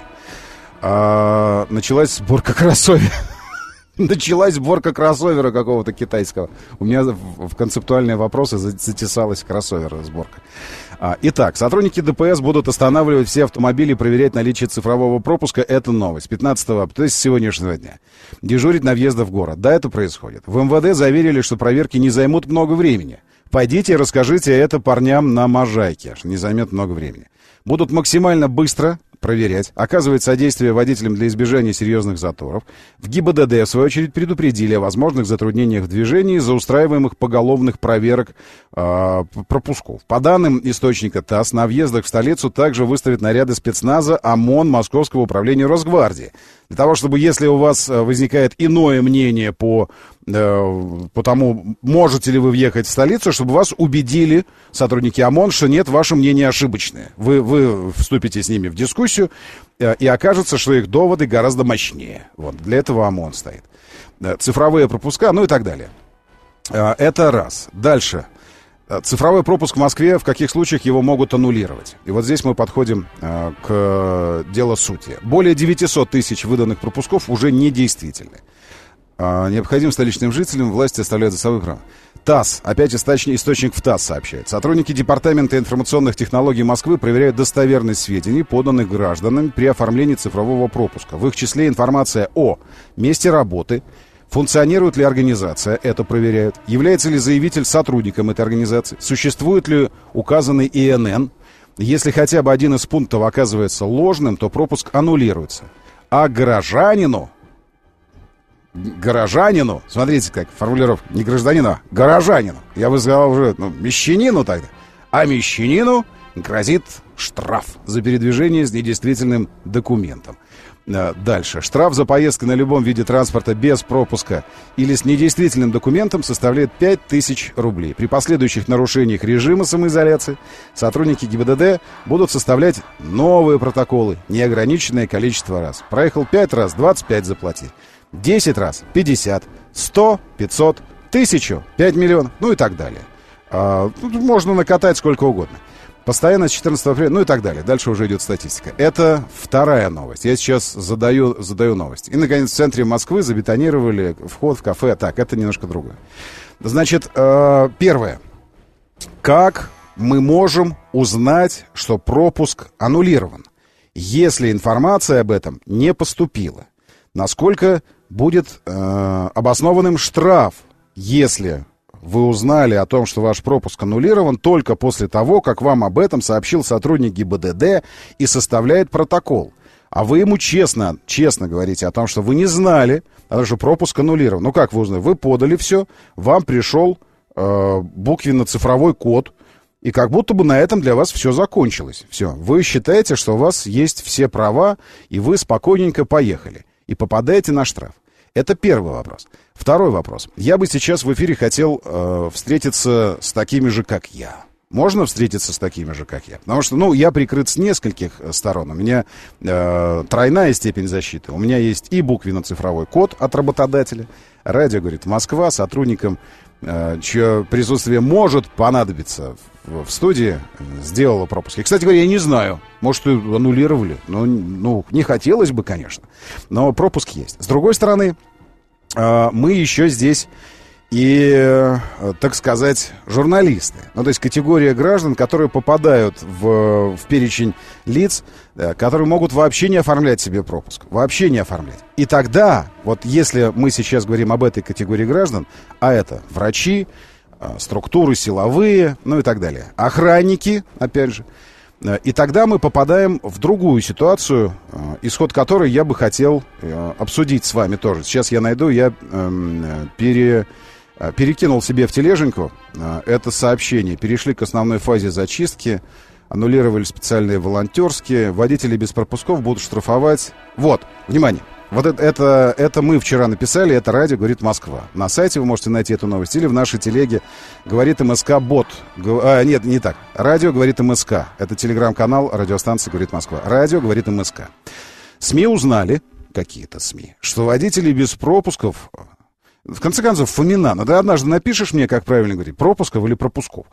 А, началась сборка кроссоверов. Началась сборка кроссовера какого-то китайского. У меня в, в концептуальные вопросы затесалась кроссовер сборка. А, итак, сотрудники ДПС будут останавливать все автомобили и проверять наличие цифрового пропуска. Это новость. пятнадцатого, то есть с сегодняшнего дня. Дежурить на въездах в город. Да, это происходит. В МВД заверили, что проверки не займут много времени. Пойдите и расскажите это парням на Можайке. Не займет много времени. Будут максимально быстро проверять, оказывать содействие водителям для избежания серьезных заторов. В ГИБДД, в свою очередь, предупредили о возможных затруднениях в движении из-за устраиваемых поголовных проверок э, пропусков. По данным источника ТАСС, на въездах в столицу также выставят наряды спецназа, ОМОН, Московского управления Росгвардии. Для того, чтобы, если у вас возникает иное мнение по, э, по тому, можете ли вы въехать в столицу, чтобы вас убедили сотрудники ОМОН, что нет, ваше мнение ошибочное. Вы, вы вступите с ними в дискуссию, э, и окажется, что их доводы гораздо мощнее. Вот, для этого ОМОН стоит. Э, цифровые пропуска, ну и так далее. Э, это раз. Дальше. Цифровой пропуск в Москве, в каких случаях его могут аннулировать? И вот здесь мы подходим э, к делу сути. Более девятьсот тысяч выданных пропусков уже недействительны. Э, необходим столичным жителям власти оставляют за собой право. ТАСС, опять источник, источник в ТАСС сообщает. Сотрудники Департамента информационных технологий Москвы проверяют достоверность сведений, поданных гражданам при оформлении цифрового пропуска. В их числе информация о месте работы, функционирует ли организация, это проверяют. Является ли заявитель сотрудником этой организации? Существует ли указанный ИНН? Если хотя бы один из пунктов оказывается ложным, то пропуск аннулируется. А горожанину, горожанину, смотрите, как формулировка, не гражданину, а горожанину, я бы сказал уже, ну, мещанину тогда, а мещанину грозит штраф за передвижение с недействительным документом. Дальше. Штраф за поездку на любом виде транспорта без пропуска или с недействительным документом составляет пять тысяч рублей. При последующих нарушениях режима самоизоляции сотрудники ГИБДД будут составлять новые протоколы, неограниченное количество раз. Проехал пять раз, двадцать пять заплати. десять раз, пятьдесят, сто, пятьсот, тысячу, пять миллионов, ну и так далее. А, можно накатать сколько угодно. Постоянно с четырнадцатого апреля, ну и так далее. Дальше уже идет статистика. Это вторая новость. Я сейчас задаю, задаю новость. И, наконец, в центре Москвы забетонировали вход в кафе. Так, это немножко другое. Значит, э, первое. Как мы можем узнать, что пропуск аннулирован, если информация об этом не поступила? Насколько будет э, обоснованным штраф, если вы узнали о том, что ваш пропуск аннулирован только после того, как вам об этом сообщил сотрудник ГИБДД и составляет протокол. А вы ему честно, честно говорите о том, что вы не знали, о том, что пропуск аннулирован. Ну как вы узнали? Вы подали все, вам пришел э, буквенно-цифровой код, и как будто бы на этом для вас все закончилось. Все, вы считаете, что у вас есть все права, и вы спокойненько поехали, и попадаете на штраф. Это первый вопрос. Второй вопрос. Я бы сейчас в эфире хотел э, встретиться с такими же, как я. Можно встретиться с такими же, как я? Потому что, ну, я прикрыт с нескольких сторон. У меня э, тройная степень защиты. У меня есть и буквенно-цифровой код от работодателя. Радио, говорит, Москва, сотрудникам, э, чье присутствие может понадобиться в, в студии, сделала пропуск. И, кстати говоря, я не знаю. Может, и аннулировали. Ну, ну, не хотелось бы, конечно. Но пропуск есть. С другой стороны, э, мы еще здесь и, э, так сказать, журналисты. Ну, то есть категория граждан, которые попадают в, в перечень лиц, э, которые могут вообще не оформлять себе пропуск. Вообще не оформлять. И тогда, вот если мы сейчас говорим об этой категории граждан, а это врачи, э, структуры силовые, ну и так далее, охранники, опять же, э, и тогда мы попадаем в другую ситуацию, э, исход которой я бы хотел э, обсудить с вами тоже. Сейчас я найду, я э, пере... перекинул себе в тележеньку это сообщение. Перешли к основной фазе зачистки. Аннулировали специальные волонтерские. Водители без пропусков будут штрафовать. Вот, внимание. Вот это, это, это мы вчера написали. Это радио «Говорит Москва». На сайте вы можете найти эту новость. Или в нашей телеге «Говорит МСК Бот». А, нет, не так. Радио «Говорит МСК». Это телеграм-канал радиостанции «Говорит Москва». Радио «Говорит МСК». СМИ узнали, какие-то СМИ, что водители без пропусков... В конце концов, Фомина, ну ты однажды напишешь мне, как правильно говорить, пропусков или пропусков.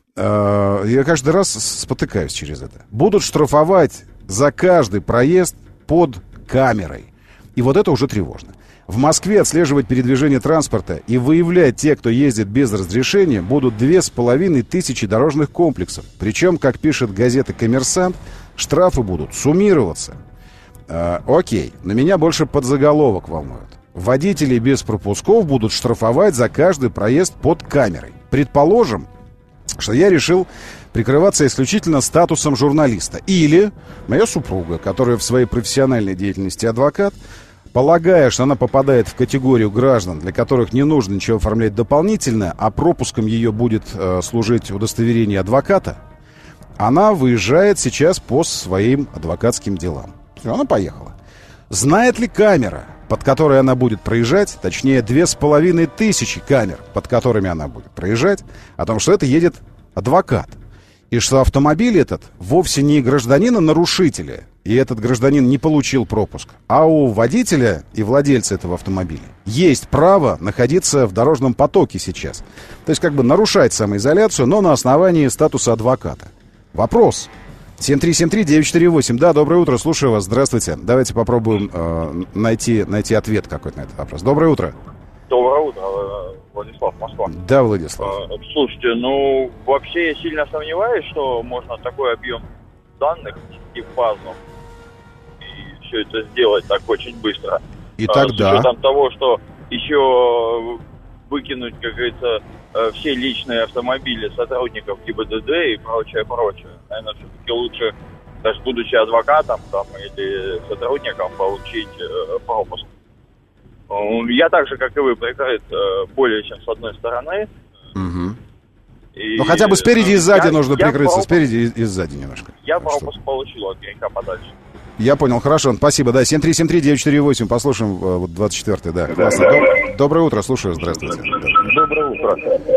Я каждый раз спотыкаюсь через это. Будут штрафовать за каждый проезд под камерой. И вот это уже тревожно. В Москве отслеживать передвижение транспорта и выявлять тех, кто ездит без разрешения, будут две с половиной тысячи дорожных комплексов. Причем, как пишет газета «Коммерсант», штрафы будут суммироваться. А, окей, но меня больше подзаголовок волнует. Водители без пропусков будут штрафовать за каждый проезд под камерой. Предположим, что я решил прикрываться исключительно статусом журналиста. Или моя супруга, которая в своей профессиональной деятельности адвокат, полагая, что она попадает в категорию граждан, для которых не нужно ничего оформлять дополнительно, а пропуском ее будет э, служить удостоверение адвоката, она выезжает сейчас по своим адвокатским делам. Она поехала. Знает ли камера, под которой она будет проезжать, точнее, две с половиной тысячи камер, под которыми она будет проезжать, о том, что это едет адвокат, и что автомобиль этот вовсе не гражданина-нарушителя, и этот гражданин не получил пропуск, а у водителя и владельца этого автомобиля есть право находиться в дорожном потоке сейчас. То есть как бы нарушать самоизоляцию, но на основании статуса адвоката. Вопрос. семь три семь три девять четыре восемь. Да, доброе утро, слушаю вас. Здравствуйте. Давайте попробуем э, найти, найти ответ какой-то на этот вопрос. Доброе утро. Доброе утро, Владислав, Москва. Да, Владислав. Слушайте, ну, вообще я сильно сомневаюсь, что можно такой объем данных внести в базу и все это сделать так очень быстро. И а, тогда... С учетом того, что еще выкинуть, как говорится, все личные автомобили сотрудников ГИБДД и прочее, прочее. Наверное, все-таки лучше, даже будучи адвокатом там, или сотрудником, получить э, пропуск. Я так же, как и вы, прикрыт более чем с одной стороны. Угу. И, ну, хотя бы спереди и сзади я, нужно я прикрыться. Пропуск, спереди и, и сзади немножко. Я пропуск получил от греха подальше. Я понял, хорошо, спасибо. Да, семь три семь три девять четыре восемь. Послушаем вот двадцать четвёртый, да. Классно. Доб- Доброе утро, слушаю, здравствуйте. Доброе утро.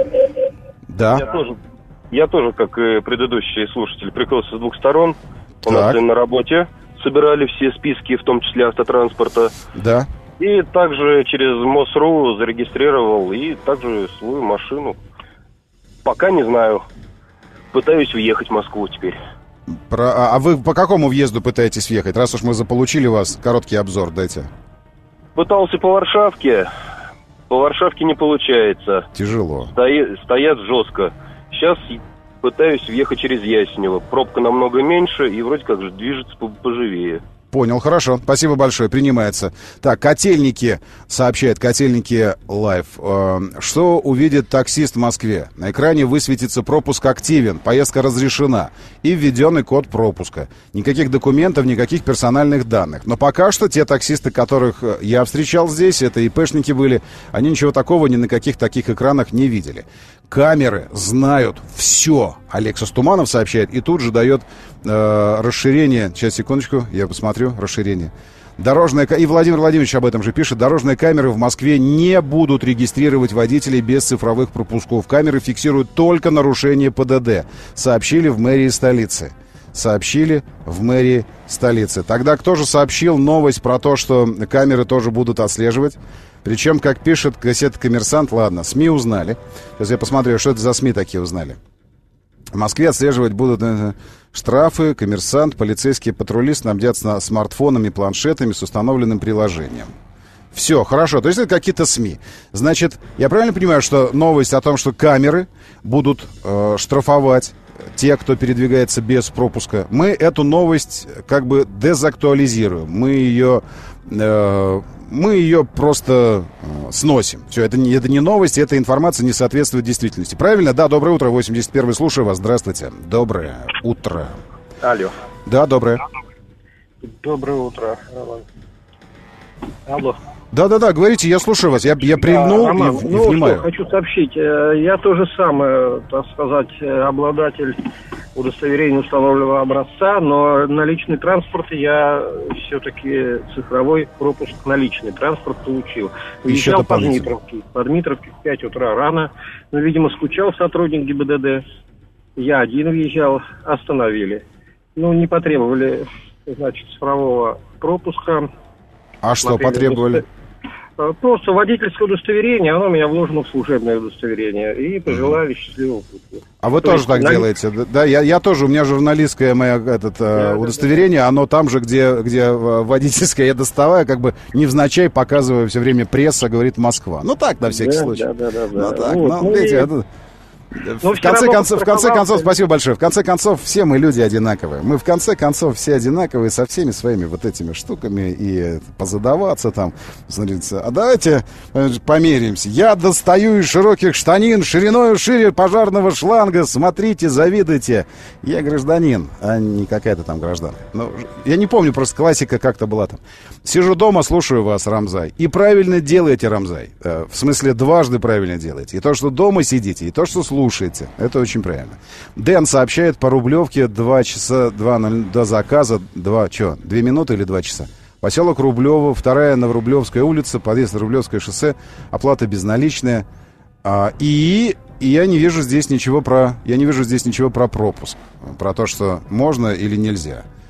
Да. Я тоже, я тоже, как и предыдущие слушатели, прикрылся с двух сторон. У так. нас на работе собирали все списки, в том числе автотранспорта. Да. И также через МОСРУ зарегистрировал, и также свою машину. Пока не знаю. Пытаюсь въехать в Москву теперь. Про... А вы по какому въезду пытаетесь въехать? Раз уж мы заполучили вас, короткий обзор дайте. Пытался по Варшавке. По Варшавке не получается. Тяжело. Стои... Стоят жестко. Сейчас пытаюсь въехать через Ясенево. Пробка намного меньше и вроде как же движется поживее. Понял, хорошо, спасибо большое, принимается. Так, Котельники, сообщает Котельники Лайв. Э, что увидит таксист в Москве? На экране высветится пропуск активен, поездка разрешена и введенный код пропуска. Никаких документов, никаких персональных данных. Но пока что те таксисты, которых я встречал здесь, это ИПшники были, они ничего такого ни на каких таких экранах не видели. Камеры знают все. Алексас Туманов сообщает и тут же дает э, расширение. Сейчас, секундочку, я посмотрю. Расширение. Дорожная... И Владимир Владимирович об этом же пишет. Дорожные камеры в Москве не будут регистрировать водителей без цифровых пропусков. Камеры фиксируют только нарушение ПДД. Сообщили в мэрии столицы. Сообщили в мэрии столицы. Тогда кто же сообщил новость про то, что камеры тоже будут отслеживать? Причем, как пишет газета «Коммерсант», ладно, СМИ узнали. Сейчас я посмотрю, что это за СМИ такие узнали. В Москве отслеживать будут штрафы, «Коммерсант», полицейские патрули снабдятся смартфонами, планшетами с установленным приложением. Все, хорошо, то есть это какие-то СМИ. Значит, я правильно понимаю, что новость о том, что камеры будут э, штрафовать те, кто передвигается без пропуска, мы эту новость как бы дезактуализируем. Мы ее... Э, мы ее просто э, сносим. Все, это не, это не новость, эта информация не соответствует действительности. Правильно? Да, доброе утро, восемьдесят первый, слушаю вас, здравствуйте. Доброе утро. Алло. Да, доброе. Доброе утро, Роман. Алло. Да-да-да, говорите, я слушаю вас, я, я прильнул а, Роман, и, и ну, внимаю. Что, хочу сообщить, я тоже самый, так сказать, обладатель удостоверения установленного образца, но на личный транспорт я все-таки цифровой пропуск на личный транспорт получил. Уезжал по Дмитровке, по Дмитровке в пять утра рано, но, видимо, скучал сотрудник ГИБДД, я один въезжал, остановили. Ну, не потребовали, значит, цифрового пропуска. А что потребовали? Просто водительское удостоверение, оно у меня вложено в служебное удостоверение. И пожелали mm-hmm. счастливого пути. А вы То тоже так на... делаете? Да, я, я тоже, у меня журналистское мое этот, да, удостоверение, да, да. Оно там же, где, где водительское я доставаю, как бы невзначай показываю все время пресса, говорит Москва. Ну так, на всякий да, случай. Да, да, да, ну да. так, вот, ну, ну, видите, и... это... В конце, концов, в конце концов, спасибо большое. В конце концов, все мы люди одинаковые. Мы в конце концов все одинаковые со всеми своими вот этими штуками. И позадаваться там, смотрите, а давайте померимся. Я достаю из широких штанин шириною шире пожарного шланга. Смотрите, завидуйте. Я гражданин, а не какая-то там гражданка. Ну, я не помню, просто классика как-то была там. Сижу дома, слушаю вас, Рамзай. И правильно делаете, Рамзай. В смысле, дважды правильно делаете. И то, что дома сидите, и то, что слушаете. Это очень правильно. Дэн сообщает по Рублевке два часа, два до заказа. Два, что, две минуты или два часа? Поселок Рублево, вторая Новорублевская улица, подъезд на Рублевское шоссе. Оплата безналичная. А, и, и я не вижу здесь ничего про... Я не вижу здесь ничего про пропуск. Про то, что можно или нельзя.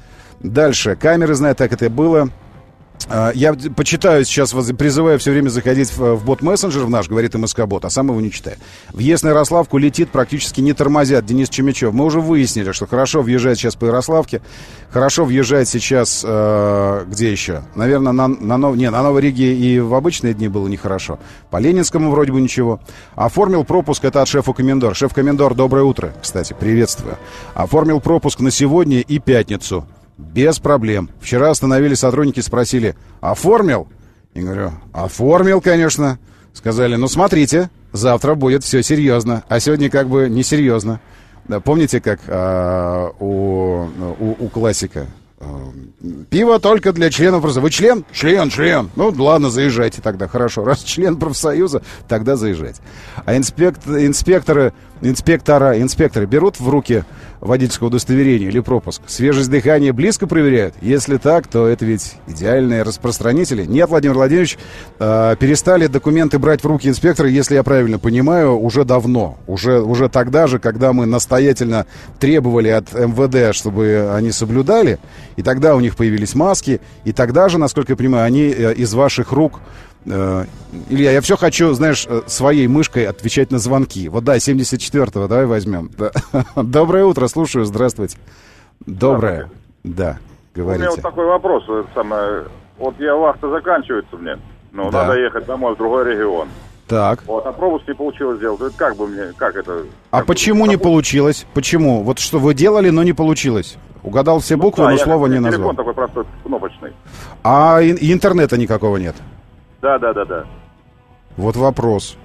Дальше. Камеры знают, как это было. Я почитаю сейчас, призываю все время заходить в, в бот-мессенджер в наш, говорит МСК-бот, а сам его не читаю. Въезд на Ярославку летит, практически не тормозят. Денис Чемичев. Мы уже выяснили, что хорошо въезжает сейчас по Ярославке, хорошо въезжает сейчас, э, где еще? Наверное, на, на, нов... не, на Новой Риге и в обычные дни было нехорошо. По Ленинскому вроде бы ничего. Оформил пропуск, это от шефа Комендор. Шеф Комендор, доброе утро, кстати, приветствую. Оформил пропуск на сегодня и пятницу. Без проблем. Вчера остановили сотрудники, спросили, оформил? Я говорю, оформил, конечно. Сказали, ну смотрите, завтра будет все серьезно. А сегодня как бы несерьезно. Да, помните, как а, у, у, у классика? Пиво только для членов профсоюза. Вы член? Член, член. Ну, ладно, заезжайте тогда, хорошо. Раз член профсоюза, тогда заезжайте. А инспект, инспекторы, инспектора, инспекторы берут в руки водительское удостоверение или пропуск? Свежесть дыхания близко проверяют? Если так, то это ведь идеальные распространители. Нет, Владимир Владимирович, э, перестали документы брать в руки инспекторы, если я правильно понимаю, уже давно. Уже, уже тогда же, когда мы настоятельно требовали от эм вэ дэ, чтобы они соблюдали, и тогда у них появились маски, и тогда же, насколько я понимаю, они э, из ваших рук... Э, Илья, я все хочу, знаешь, своей мышкой отвечать на звонки. Вот да, семьдесят четвёртого давай возьмем. Да. Доброе утро, слушаю, здравствуйте. Доброе. Да, говорите. У меня вот такой вопрос. Самое, вот я вахта заканчивается мне, но да. Надо ехать домой в другой регион. Так. Вот, а пропуск не получилось сделать. Это как бы мне, как это... А как почему бы, не получилось? Почему? Вот что вы делали, но не получилось? Угадал все буквы, ну, да, но слова не назвал. Телефон такой простой, кнопочный. А и интернета никакого нет? Да, да, да, да. Вот вопрос.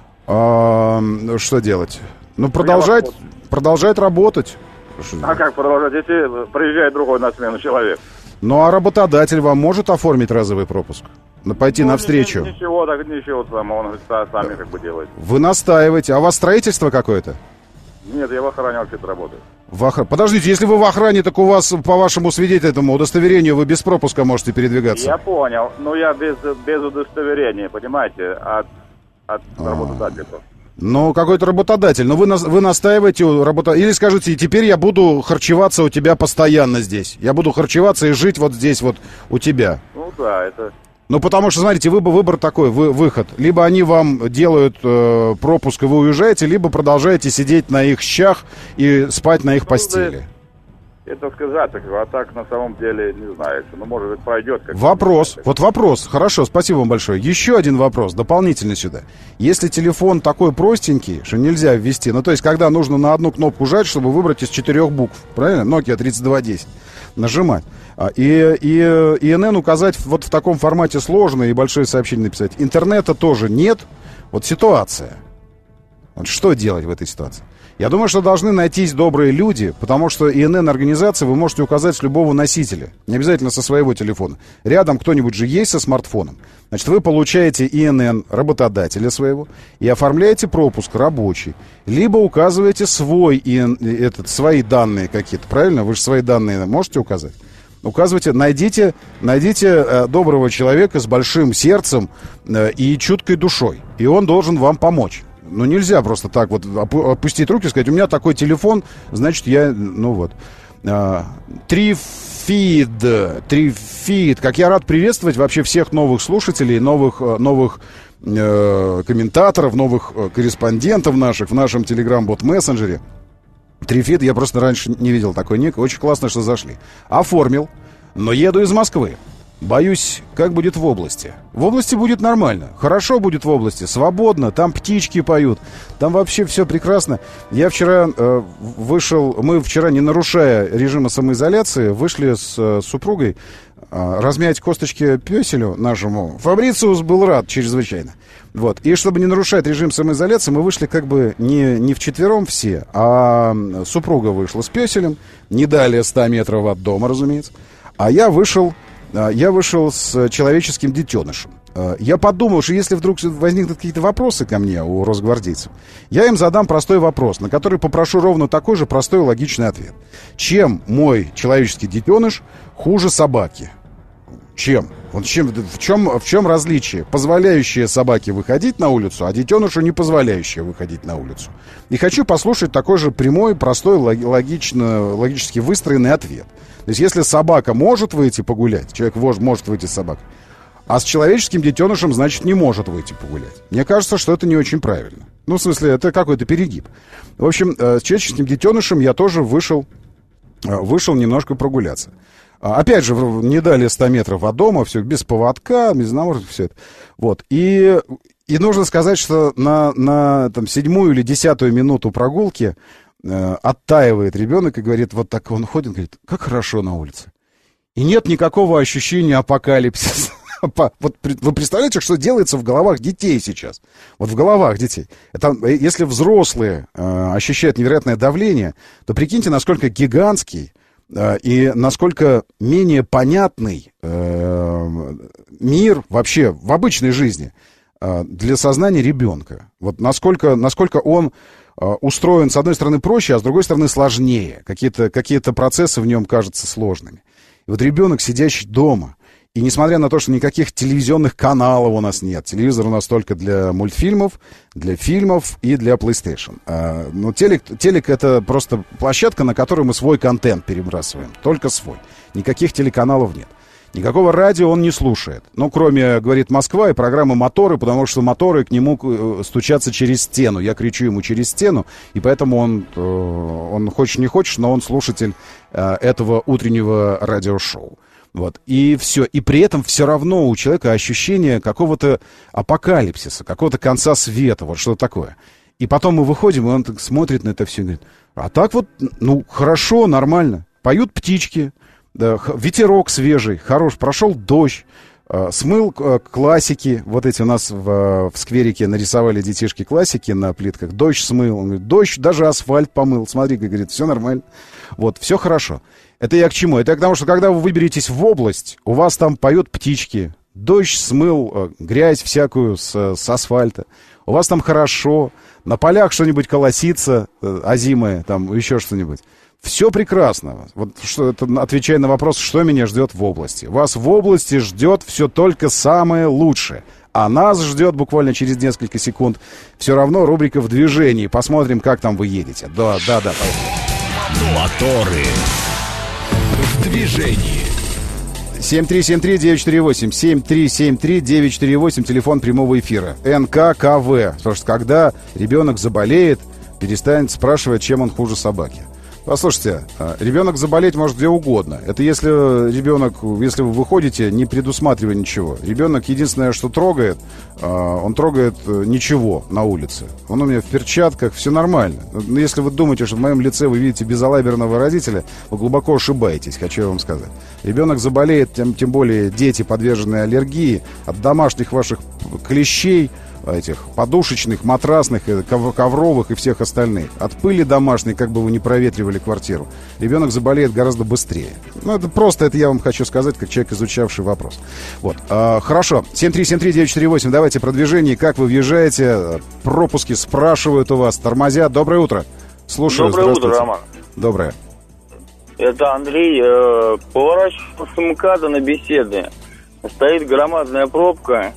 А, что делать? Ну, продолжать, ну, продолжать работать. А как продолжать, если приезжает другой на смену человек? Ну, а работодатель вам может оформить разовый пропуск? Пойти ну, навстречу? Ничего, так ничего самого, он сами как бы делает. Вы настаиваете. А у вас строительство какое-то? Нет, я в охране вообще-то работаю. В охр... Подождите, если вы в охране, так у вас, по вашему свидетельному удостоверению, вы без пропуска можете передвигаться. Я понял, но я без, без удостоверения, понимаете, от, от работодателя. Ну, какой-то работодатель. Но вы, на... вы настаиваете у работодателя. Или скажете, теперь я буду харчеваться у тебя постоянно здесь. Я буду харчеваться и жить вот здесь вот у тебя. Ну да, это... Ну, потому что, смотрите, выбор, выбор такой, вы, выход. Либо они вам делают э, пропуск, и вы уезжаете, либо продолжаете сидеть на их щах и спать на их ну, постели. Да, это сказать, а так на самом деле не знаю. Ну, может быть, пройдет. Как вопрос, вот вопрос. Хорошо, спасибо вам большое. Еще один вопрос, дополнительно сюда. Если телефон такой простенький, что нельзя ввести, ну, то есть, когда нужно на одну кнопку жать, чтобы выбрать из четырех букв, правильно? Nokia тридцать два десять. Нажимать. И, и, и эн эн указать вот в таком формате сложно и большое сообщение написать. Интернета тоже нет. Вот ситуация. Вот что делать в этой ситуации? Я думаю, что должны найтись добрые люди, потому что и эн эн-организации вы можете указать с любого носителя. Не обязательно со своего телефона. Рядом кто-нибудь же есть со смартфоном. Значит, вы получаете и эн эн работодателя своего и оформляете пропуск рабочий. Либо указываете свой, и эн эн, этот, свои данные какие-то, правильно? Вы же свои данные можете указать? Указывайте, найдите, найдите э, доброго человека с большим сердцем э, и чуткой душой. И он должен вам помочь. Ну, нельзя просто так вот опу- опустить руки и сказать, у меня такой телефон, значит, я, ну вот. Э, Трифид, Трифид, как я рад приветствовать вообще всех новых слушателей, новых, новых э, комментаторов, новых э, корреспондентов наших в нашем телеграм-бот-мессенджере. Трифид, я просто раньше не видел такой ник. Очень классно, что зашли. Оформил, но еду из Москвы. Боюсь, как будет в области. В области будет нормально. Хорошо будет в области, свободно. Там птички поют. Там вообще все прекрасно. Я вчера э, вышел... Мы вчера, не нарушая режима самоизоляции, вышли с э, супругой э, размять косточки пёселю нашему. Фабрициус был рад чрезвычайно. Вот. И чтобы не нарушать режим самоизоляции, мы вышли как бы не, не вчетвером все, а супруга вышла с пёселем, не далее ста метров от дома, разумеется. А я вышел, я вышел с человеческим детенышем. Я подумал, что если вдруг возникнут какие-то вопросы ко мне у росгвардейцев, я им задам простой вопрос, на который попрошу ровно такой же простой и логичный ответ. Чем мой человеческий детеныш хуже собаки? Чем? Вот чем, в, чем, в чем различие? Позволяющее собаке выходить на улицу, а детенышу не позволяющее выходить на улицу. И хочу послушать такой же прямой, простой, логично, логически выстроенный ответ. То есть если собака может выйти погулять, человек может выйти с собакой, а с человеческим детенышем, значит, не может выйти погулять. Мне кажется, что это не очень правильно. Ну, в смысле, это какой-то перегиб. В общем, с человеческим детенышем я тоже вышел, вышел немножко прогуляться. Опять же, не дали ста метров от дома, все без поводка, без наворотов, все это. Вот. И, и нужно сказать, что на, на там, седьмую или десятую минуту прогулки э, оттаивает ребенок и говорит, вот так он ходит, говорит, как хорошо на улице. И нет никакого ощущения апокалипсиса. Вот вы представляете, что делается в головах детей сейчас? Вот в головах детей. Это, если взрослые э, ощущают невероятное давление, то прикиньте, насколько гигантский э, и насколько менее понятный э, мир вообще в обычной жизни э, для сознания ребенка. Вот насколько, насколько он э, устроен, с одной стороны, проще, а с другой стороны, сложнее. Какие-то, какие-то процессы в нем кажутся сложными. И вот ребенок, сидящий дома, и несмотря на то, что никаких телевизионных каналов у нас нет, телевизор у нас только для мультфильмов, для фильмов и для PlayStation. А, но телек, телек — это просто площадка, на которой мы свой контент перебрасываем, только свой. Никаких телеканалов нет. Никакого радио он не слушает. Ну, кроме, говорит, Москва и программы «Моторы», потому что моторы к нему стучатся через стену. Я кричу ему через стену, и поэтому он, он хочешь не хочешь, но он слушатель этого утреннего радиошоу. Вот. И все. И при этом все равно у человека ощущение какого-то апокалипсиса, какого-то конца света, вот что такое. И потом мы выходим, и он так смотрит на это все и говорит, а так вот, ну, хорошо, нормально. Поют птички, да, ветерок свежий, хорош, прошел дождь, э, смыл э, классики. Вот эти у нас в, в скверике нарисовали детишки классики на плитках. Дождь смыл. Он говорит, дождь даже асфальт помыл. Смотри, говорит, все нормально. Вот, все хорошо. Это я к чему? Это я к тому, что когда вы выберетесь в область, у вас там поют птички, дождь смыл э, грязь всякую с, с асфальта, у вас там хорошо, на полях что-нибудь колосится, э, озимое, там еще что-нибудь. Все прекрасно. Вот что это, отвечая на вопрос, что меня ждет в области. Вас в области ждет все только самое лучшее. А нас ждет буквально через несколько секунд все равно рубрика «В движении». Посмотрим, как там вы едете. Да, да, да. Моторы. В движении. семь три семь три девять четыре восемь. семь три семь три девять четыре восемь. Телефон прямого эфира. эн ка ка вэ. Потому что когда ребенок заболеет, перестанет спрашивать, чем он хуже собаки. Послушайте, ребенок заболеть может где угодно. Это если ребенок, если вы выходите, не предусматривая ничего. Ребенок единственное, что трогает, он трогает ничего на улице. Он у меня в перчатках, все нормально. Но если вы думаете, что в моем лице вы видите безалаберного родителя, вы глубоко ошибаетесь, хочу я вам сказать. Ребенок заболеет, тем, тем более дети, подверженные аллергии, от домашних ваших клещей, этих подушечных, матрасных, ковровых и всех остальных. От пыли домашней, как бы вы ни проветривали квартиру, ребенок заболеет гораздо быстрее. Ну, это просто, это я вам хочу сказать, как человек, изучавший вопрос. Вот. А, хорошо. семь три семь три девять четыре восемь. Давайте про движение. Как вы въезжаете? Пропуски спрашивают у вас, тормозят. Доброе утро. Слушаю. Доброе утро, Роман. Доброе. Это Андрей. Э, поворачиваю с МКАДа на Беседы. Стоит громадная пробка.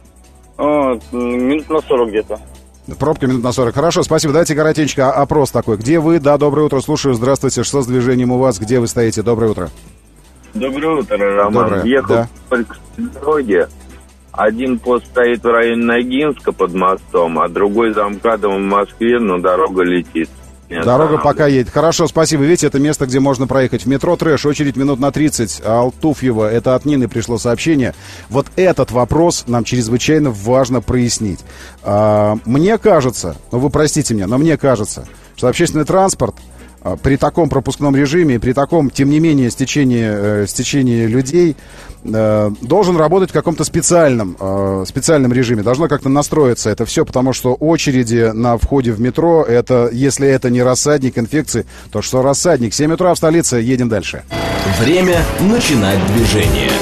Вот, минут на сорок где-то. Пробка минут на сорок. Хорошо, спасибо. Дайте коротенько опрос такой. Где вы? Да, доброе утро. Слушаю. Здравствуйте. Что с движением у вас? Где вы стоите? Доброе утро. Доброе утро, Роман. Доброе. Ехал Да. по дороге. Один пост стоит в районе Ногинска под мостом, а другой за МКАДом в Москве, но дорога летит. Нет, Дорога она... пока едет. Хорошо, спасибо. Видите, это место, где можно проехать. В метро «Трэш» очередь минут на тридцать. Алтуфьево, это от Нины пришло сообщение. Вот этот вопрос нам чрезвычайно важно прояснить. А, мне кажется, ну вы простите меня, но мне кажется, что общественный транспорт а, при таком пропускном режиме, при таком, тем не менее, стечении, э, стечении людей э, должен работать в каком-то специальном, э, специальном режиме. Должно как-то настроиться это все, потому что очереди на входе в метро, это, если это не рассадник инфекции, то что рассадник? семь утра в столице, едем дальше. Время начинать движение.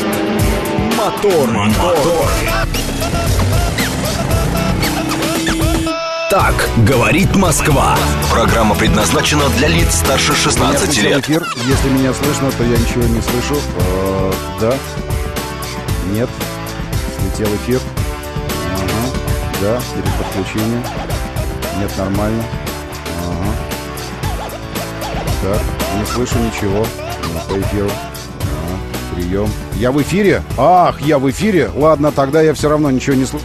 Мотор, мотор. Так говорит Москва. Программа предназначена для лиц старше шестнадцати лет. Эфир. Если меня слышно, то я ничего не слышу. Э, да. Нет. Слетел эфир. Ага. Да. Переподключение. Нет, нормально. Ага. Так. Не слышу ничего. По эфиру. А, прием. Я в эфире? Ах, я в эфире? Ладно, тогда я все равно ничего не слышу.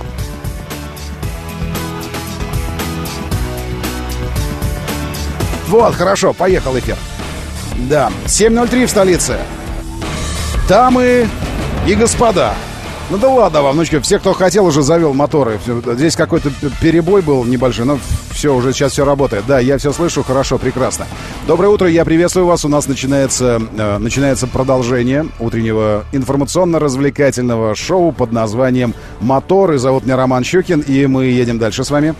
Вот, хорошо, поехал эфир. Да, семь ноль три в столице. Дамы и господа. Ну да ладно вам, внучка, все, кто хотел, уже завел моторы. Здесь какой-то перебой был небольшой, но все, уже сейчас все работает. Да, я все слышу, хорошо, прекрасно. Доброе утро, я приветствую вас. У нас начинается, э, начинается продолжение утреннего информационно-развлекательного шоу под названием «Моторы». Зовут меня Роман Щукин, и мы едем дальше с вами.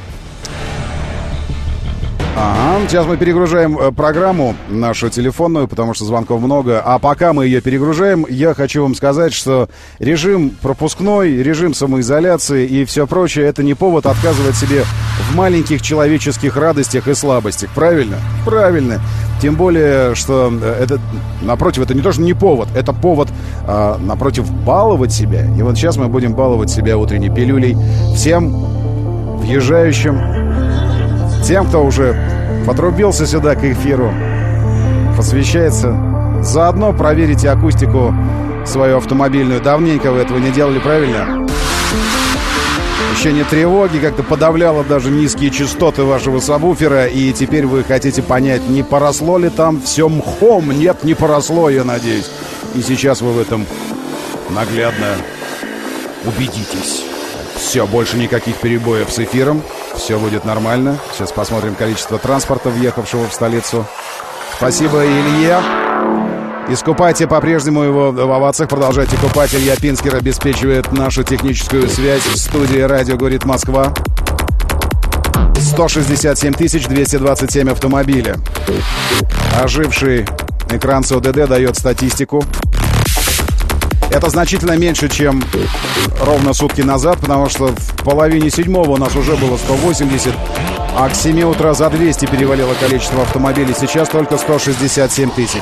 Ага, сейчас мы перегружаем э, программу нашу телефонную, потому что звонков много. А пока мы ее перегружаем, я хочу вам сказать, что режим пропускной, режим самоизоляции и все прочее — это не повод отказывать себе в маленьких человеческих радостях и слабостях. Правильно? Правильно. Тем более, что это, напротив, это не то, что не повод, это повод, а, напротив, баловать себя. И вот сейчас мы будем баловать себя утренней пилюлей всем въезжающим, тем, кто уже потрубился сюда к эфиру, посвящается. Заодно проверите акустику свою автомобильную. Давненько вы этого не делали, правильно? Ощущение тревоги как-то подавляло даже низкие частоты вашего сабвуфера. И теперь вы хотите понять, не поросло ли там все мхом? Нет, не поросло, я надеюсь. И сейчас вы в этом наглядно убедитесь. Все, больше никаких перебоев с эфиром. Все будет нормально. Сейчас посмотрим количество транспорта, въехавшего в столицу. Спасибо, Илье. Искупайте по-прежнему его в овациях. Продолжайте купать. Илья Пинскер обеспечивает нашу техническую связь в студии «Радио говорит Москва». сто шестьдесят семь тысяч двести двадцать семь автомобиля. Оживший экран с ОДД дает статистику. Это значительно меньше, чем ровно сутки назад, потому что в половине седьмого у нас уже было сто восемьдесят, а к семи утра за двести перевалило количество автомобилей. Сейчас только сто шестьдесят семь тысяч.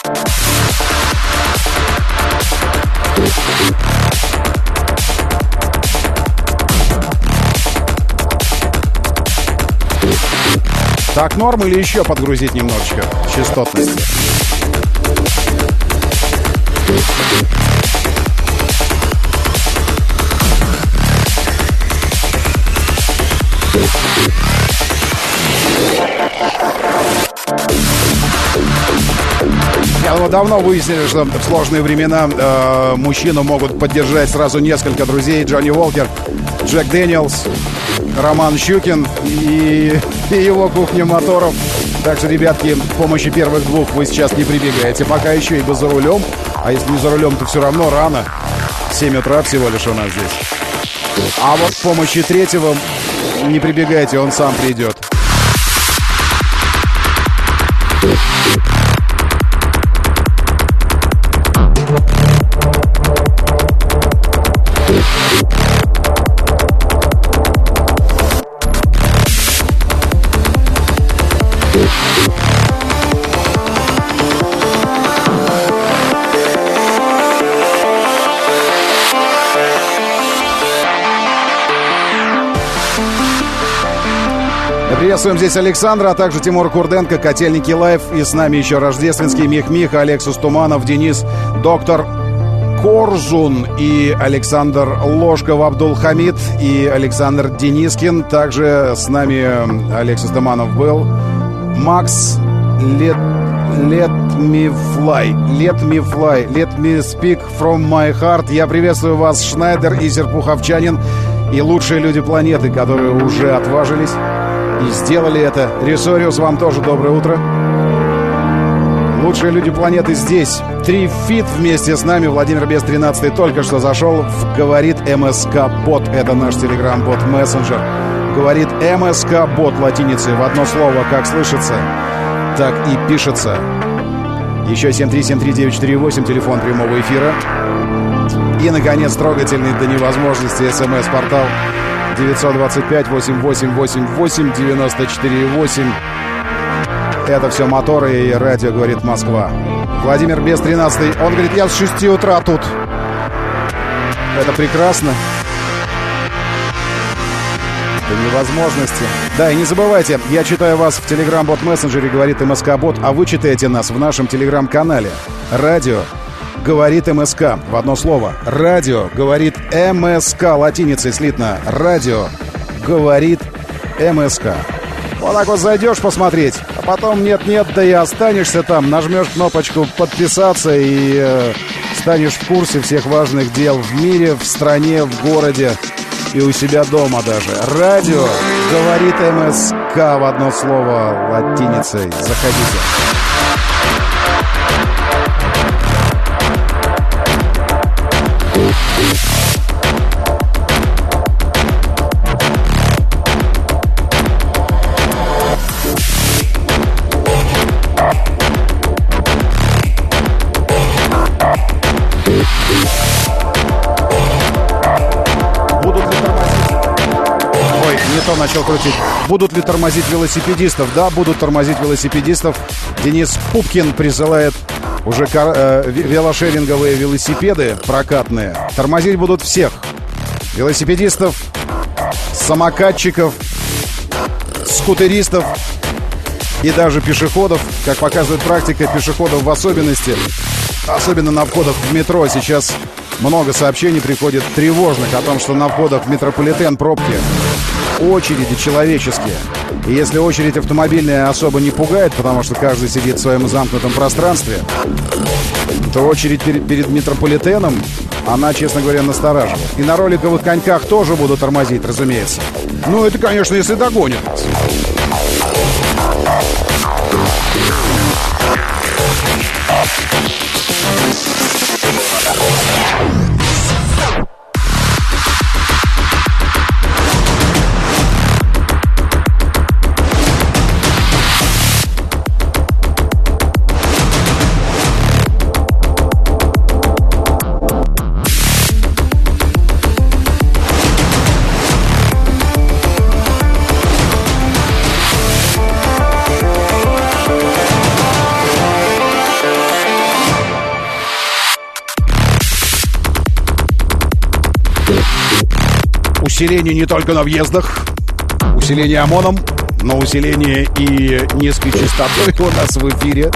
Так, норм или еще подгрузить немножечко частотности? Я давно выяснили, что в сложные времена э, мужчину могут поддержать сразу несколько друзей. Джонни Уолкер, Джек Дэниелс, Роман Щукин и, и его кухня моторов. Так что, ребятки, в помощи первых двух вы сейчас не прибегаете. Пока еще ибо за рулем. А если не за рулем, то все равно рано. семь утра всего лишь у нас здесь. А вот в помощи третьего не прибегайте, он сам придет. Приветствуем здесь Александра, а также Тимур Курденко, Котельники Лайв. И с нами еще Рождественский, Мих-Мих, Алексус Туманов, Денис, доктор Корзун и Александр Ложков, Абдул-Хамид и Александр Денискин. Также с нами Алексус Туманов был. Макс, let, let me fly, let me fly, let me speak from my heart. Я приветствую вас, Шнайдер и Серпуховчанин и лучшие люди планеты, которые уже отважились и сделали это. Ресориус, вам тоже доброе утро. Лучшие люди планеты здесь. Три фит вместе с нами. Владимир Бес тринадцатый только что зашел в «Говорит МСК-бот». Это наш телеграм-бот-мессенджер. «Говорит МСК-бот» латиницей в одно слово, как слышится, так и пишется. Еще семь три семь три девять четыре восемь, телефон прямого эфира. И, наконец, трогательный до невозможности смс-портал девятьсот двадцать пять восемь восемь восемь восемь девяносто четыре восемь. Это все моторы и радио говорит Москва. Владимир Бес тринадцатый. Он говорит, я с шести утра тут. Это прекрасно. до невозможности. Да, и не забывайте, я читаю вас в Telegram-бот мессенджере «Говорит МСК-бот», а вы читаете нас в нашем Telegram-канале. Радио «Говорит МСК». В одно слово. Радио «Говорит МСК». Латиницей слитно. Радио «Говорит МСК». Вот так вот зайдешь посмотреть, а потом нет-нет, да и останешься там. Нажмешь кнопочку «Подписаться» и э, станешь в курсе всех важных дел в мире, в стране, в городе и у себя дома даже. Радио «Говорит МСК» в одно слово латиницей. Заходите. Начал крутить. Будут ли тормозить велосипедистов? Да, будут тормозить велосипедистов. Денис Пупкин присылает уже кар- э, велошеринговые велосипеды прокатные. Тормозить будут всех. Велосипедистов, самокатчиков, скутеристов и даже пешеходов. Как показывает практика, пешеходов в особенности. Особенно на входах в метро. Сейчас много сообщений приходит тревожных о том, что на входах в метрополитен пробки. Очереди человеческие. И если очередь автомобильная особо не пугает, потому что каждый сидит в своем замкнутом пространстве, то очередь перед, перед метрополитеном, она, честно говоря, настораживает. И на роликовых коньках тоже будут тормозить, разумеется. Ну, это, конечно, если догонят. Усиление не только на въездах, усиление ОМОНом, но усиление и низкой частотой у нас в эфире.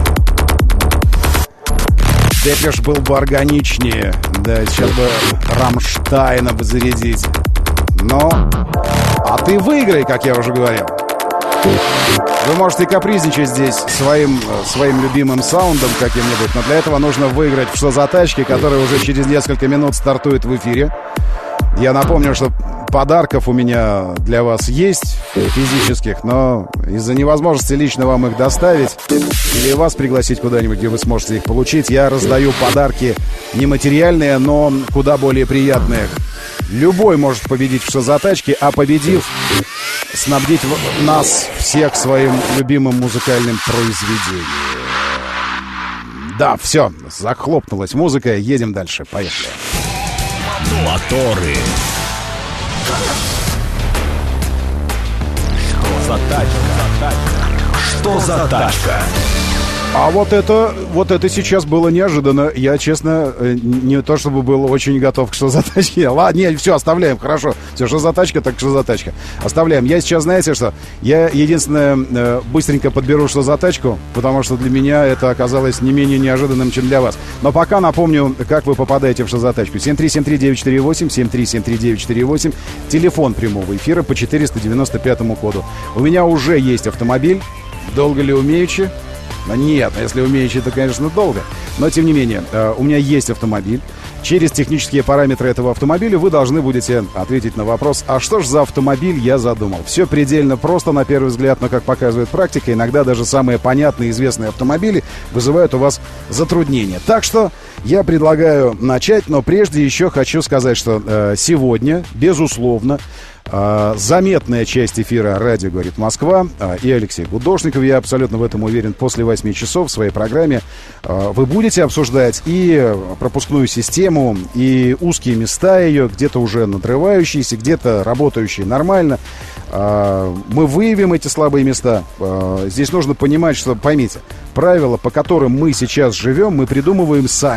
Депеш был бы органичнее. Да, сейчас бы Рамштайна бы зарядить. Но... А ты выиграй, как я уже говорил. Вы можете капризничать здесь своим, своим любимым саундом каким-нибудь, но для этого нужно выиграть в «Что за тачки», который уже через несколько минут стартует в эфире. Я напомню, что подарков у меня для вас есть, физических, но из-за невозможности лично вам их доставить или вас пригласить куда-нибудь, где вы сможете их получить, я раздаю подарки нематериальные, но куда более приятные. Любой может победить в «Что за тачки», а победив, снабдить нас всех своим любимым музыкальным произведением. Да, все, захлопнулась музыка, едем дальше, поехали. Моторы. Что за тачка? Что за тачка? А вот это, вот это сейчас было неожиданно. Я, честно, не то чтобы был очень готов к «Что за тачке». Ладно, нет, все, оставляем, хорошо. Все, «Что за тачка», так «Что за тачка». Оставляем. Я сейчас, знаете что, я единственное быстренько подберу «Что за тачку», потому что для меня это оказалось не менее неожиданным, чем для вас. Но пока напомню, как вы попадаете в «Что за тачку». семь три семь три девять четыре восемь, семь три семь три девять четыре восемь. Телефон прямого эфира по четыреста девяносто пятому коду. У меня уже есть автомобиль. Долго ли умеючи? Нет, если умеючи, это, конечно, долго. Но, тем не менее, у меня есть автомобиль. Через технические параметры этого автомобиля вы должны будете ответить на вопрос, а что ж за автомобиль я задумал. Все предельно просто, на первый взгляд, но, как показывает практика, иногда даже самые понятные, известные автомобили вызывают у вас затруднения. Так что я предлагаю начать, но прежде еще хочу сказать, что э, сегодня, безусловно, Uh, заметная часть эфира «Радио говорит Москва» uh, и Алексей Гудошников, я абсолютно в этом уверен, после восьми часов в своей программе uh, вы будете обсуждать и пропускную систему, и узкие места ее, где-то уже надрывающиеся, где-то работающие нормально. Uh, мы выявим эти слабые места. Uh, здесь нужно понимать, что, поймите, правила, по которым мы сейчас живем, мы придумываем сами.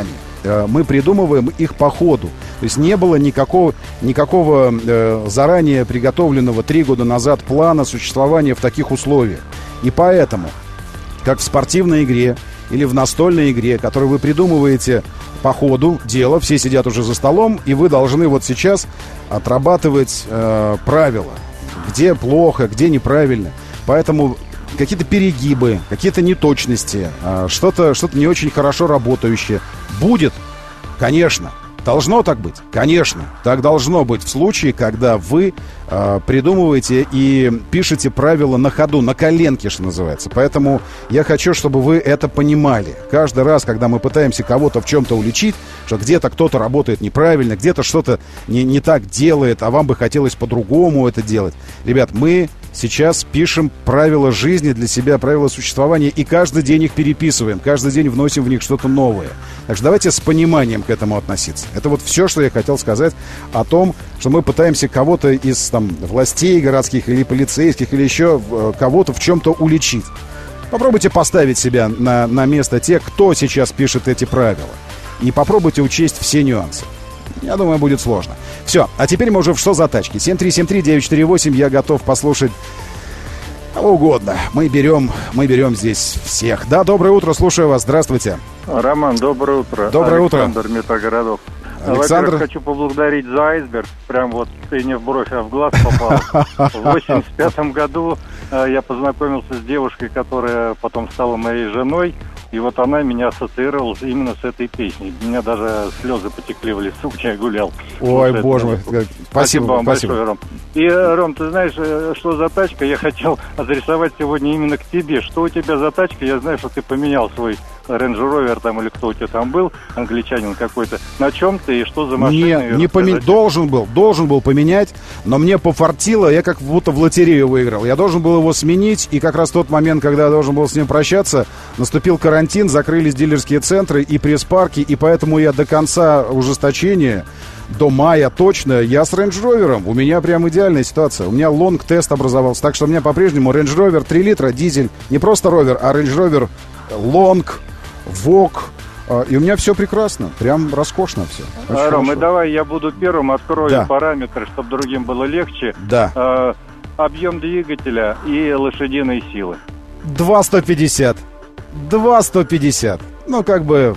э, мы придумываем их по ходу. То есть не было никакого, никакого э, заранее приготовленного три года назад плана существования в таких условиях. И поэтому, как в спортивной игре или в настольной игре, которую вы придумываете по ходу дела, все сидят уже за столом, и вы должны вот сейчас отрабатывать э, правила, где плохо, где неправильно. Поэтому какие-то перегибы, какие-то неточности, э, что-то, что-то не очень хорошо работающее будет, конечно. Должно так быть? Конечно. Так должно быть в случае, когда вы э, придумываете и пишете правила на ходу, на коленке, что называется. Поэтому я хочу, чтобы вы это понимали. Каждый раз, когда мы пытаемся кого-то в чем-то уличить, что где-то кто-то работает неправильно, где-то что-то не, не так делает, а вам бы хотелось по-другому это делать. Ребят, мы сейчас пишем правила жизни для себя, правила существования, и каждый день их переписываем, каждый день вносим в них что-то новое. Так что давайте с пониманием к этому относиться. Это вот все, что я хотел сказать о том, что мы пытаемся кого-то из там властей городских или полицейских или еще кого-то в чем-то уличить. Попробуйте поставить себя на, на место тех, кто сейчас пишет эти правила. И попробуйте учесть все нюансы. Я думаю, будет сложно. Все, а теперь мы уже в «Что за тачки?» семь три семь три девять четыре восемь. Я готов послушать кого угодно. Мы берем, мы берем здесь всех. Да, доброе утро, слушаю вас. Здравствуйте. Роман, доброе утро. Доброе утро. Александр, Метрогородок. Александр. Во-первых, хочу поблагодарить за айсберг. Прям вот ты не в бровь, а в глаз попал. В восемьдесят пятом году я познакомился с девушкой, которая потом стала моей женой. И вот она меня ассоциировала именно с этой песней. У меня даже слезы потекли в лицо, где я гулял. Ой, вот боже мой. Спасибо, спасибо вам спасибо. большое, Ром. И, Ром, ты знаешь, что за тачка? Я хотел адресовать сегодня именно к тебе. Что у тебя за тачка? Я знаю, что ты поменял свой Range Rover там или кто у тебя там был, англичанин какой-то. На чем ты и что за машина? Не, не поменять. Должен был, должен был поменять, но мне пофартило, я как будто в лотерею выиграл. Я должен был его сменить, и как раз в тот момент, когда я должен был с ним прощаться, наступил карантин, закрылись дилерские центры и пресс-парки, и поэтому я до конца ужесточения, до мая точно, я с Range Rover. У меня прям идеальная ситуация. У меня лонг-тест образовался, так что у меня по-прежнему Range Rover три литра, дизель, не просто Rover, а Range Rover лонг, Вок. И у меня все прекрасно. Прям роскошно все. А, Ром, и давай я буду первым, открою да. параметры, чтобы другим было легче. Да. А, объем двигателя и лошадиной силы. два сто пятьдесят. два сто пятьдесят. Ну, как бы...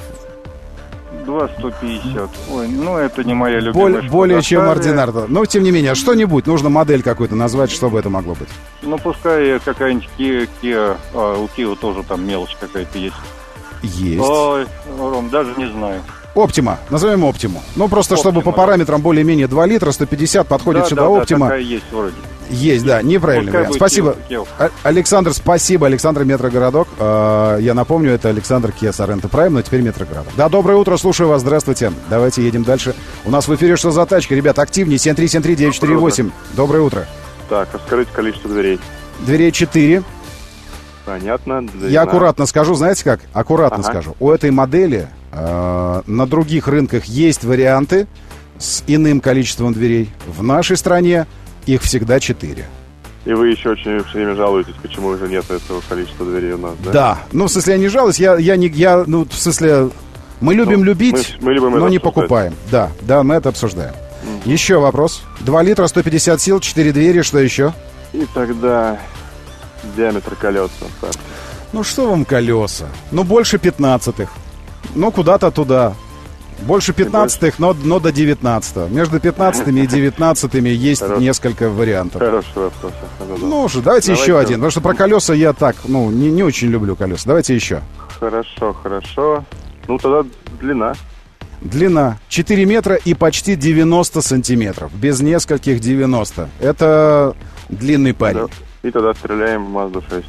два сто пятьдесят. Ой, ну это не моя любимая. Более, более чем ординарно. Но, тем не менее, что-нибудь, нужно модель какую-то назвать, чтобы это могло быть. Ну, пускай какая-нибудь Kia, Kia а, у Kia тоже там мелочь какая-то есть. Есть. Ой, Ром, даже не знаю. Оптима, назовем Оптиму. Ну, просто Оптима, чтобы по параметрам более-менее два литра, сто пятьдесят подходит да, сюда да, Оптима. Да, есть вроде. Есть, да, неправильно. Вариант. Спасибо. Kia, Kia. Александр, спасибо. Александр, Метрогородок. Э, я напомню, это Александр Kia Sorento Prime, но теперь Метрогородок. Да, доброе утро, слушаю вас. Здравствуйте. Давайте едем дальше. У нас в эфире «Что за тачка?» Ребята, активнее. семь три семь три девять четыре восемь. Доброе утро. Так, расскажите количество дверей. Дверей четыре. Понятно. Длина. Я аккуратно скажу, знаете как? Аккуратно ага. скажу. У этой модели э, на других рынках есть варианты с иным количеством дверей. В нашей стране их всегда четыре. И вы еще очень все время жалуетесь, почему уже нет этого количества дверей у нас, да? Да. Ну, в смысле, я не жалуюсь, я, я не... Я, ну, в смысле, мы любим ну, любить, мы, мы любим но не обсуждать. Покупаем. Да, да, мы это обсуждаем. Mm. Еще вопрос. два литра, сто пятьдесят сил, четыре двери, что еще? И тогда... Диаметр колес. Ну что вам колеса? Ну больше пятнадцатых. Ну куда-то туда. Больше пятнадцатых, но, но до девятнадцатого. Между пятнадцатыми и девятнадцатыми есть Хорош. несколько вариантов. Хороший вопрос. Ну уже, давайте, давайте еще один. Потому что про колеса я так, ну, не, не очень люблю колеса. Давайте еще. Хорошо, хорошо. Ну тогда длина. Длина четыре метра и почти девяносто сантиметров. Без нескольких девяносто. Это длинный парень. И тогда стреляем в Мазду шесть.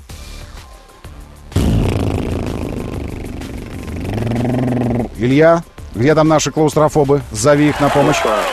Илья, где там наши клаустрофобы? Зови их на помощь.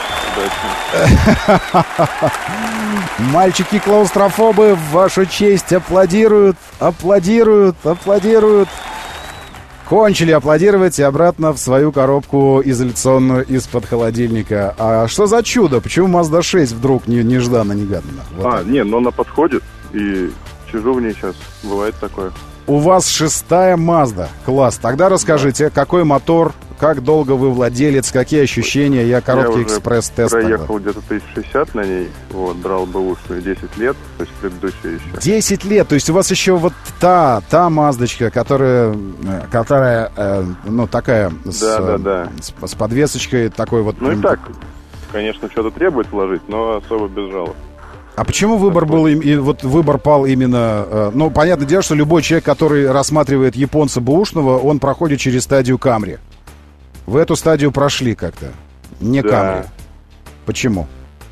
Мальчики клаустрофобы, в вашу честь аплодируют, аплодируют, аплодируют. Кончили аплодировать и обратно в свою коробку изоляционную из-под холодильника. А что за чудо? Почему Mazda шесть вдруг не, нежданно-негаданно? Вот а, так. не, но она подходит, и сижу в ней сейчас. Бывает такое. У вас шестая Mazda. Класс. Тогда расскажите, да. какой мотор, как долго вы владелец, какие ощущения? Я короткий экспресс-тест. Я проехал где-то тысяч шестьдесят на ней, вот, брал бэушную десять лет, то есть предыдущая еще. десять лет, то есть у вас еще вот та, та маздочка, которая, которая э, ну, такая, да, с, да, да. С, с подвесочкой такой вот. Ну и так, конечно, что-то требует вложить, но особо без жалоб. А почему выбор был, и вот выбор пал именно... Э, ну, понятное дело, что любой человек, который рассматривает японца бэушного, он проходит через стадию Камри. Вы эту стадию прошли как-то? Не да. Камри. Почему?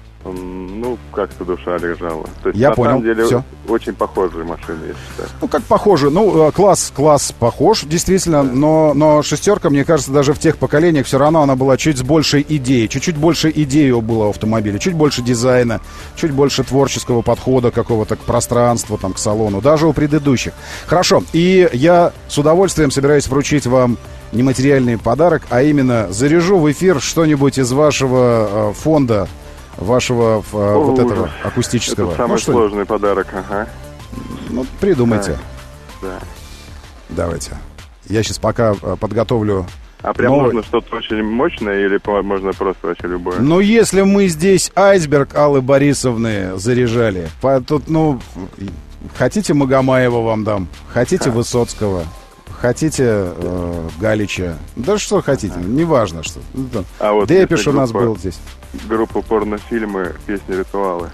Ну, как-то душа лежала. То есть, я на понял, самом деле, все. Очень похожие машины, я считаю. Ну, как похожи? Ну, класс, класс похож, действительно, да. но, но шестерка, мне кажется, даже в тех поколениях все равно она была чуть с большей идеей. Чуть-чуть больше идеи было у автомобиля, чуть больше дизайна, чуть больше творческого подхода какого-то к пространству, там, к салону, даже у предыдущих. Хорошо, и я с удовольствием собираюсь вручить вам нематериальный подарок, а именно заряжу в эфир что-нибудь из вашего э, фонда, вашего э, О, вот этого акустического. Это самый ну, сложный подарок, ага. Ну, придумайте. Да. да. Давайте. Я сейчас пока подготовлю. А прям новый... нужно что-то очень мощное или можно просто вообще любое? Ну, если мы здесь айсберг Аллы Борисовны заряжали, тут, ну, хотите Магомаева вам дам, хотите а. Высоцкого, хотите э, Галича, да что хотите, а. неважно что. А вот Депиш у нас был здесь. Группа порнофильмы, песни, ритуалы.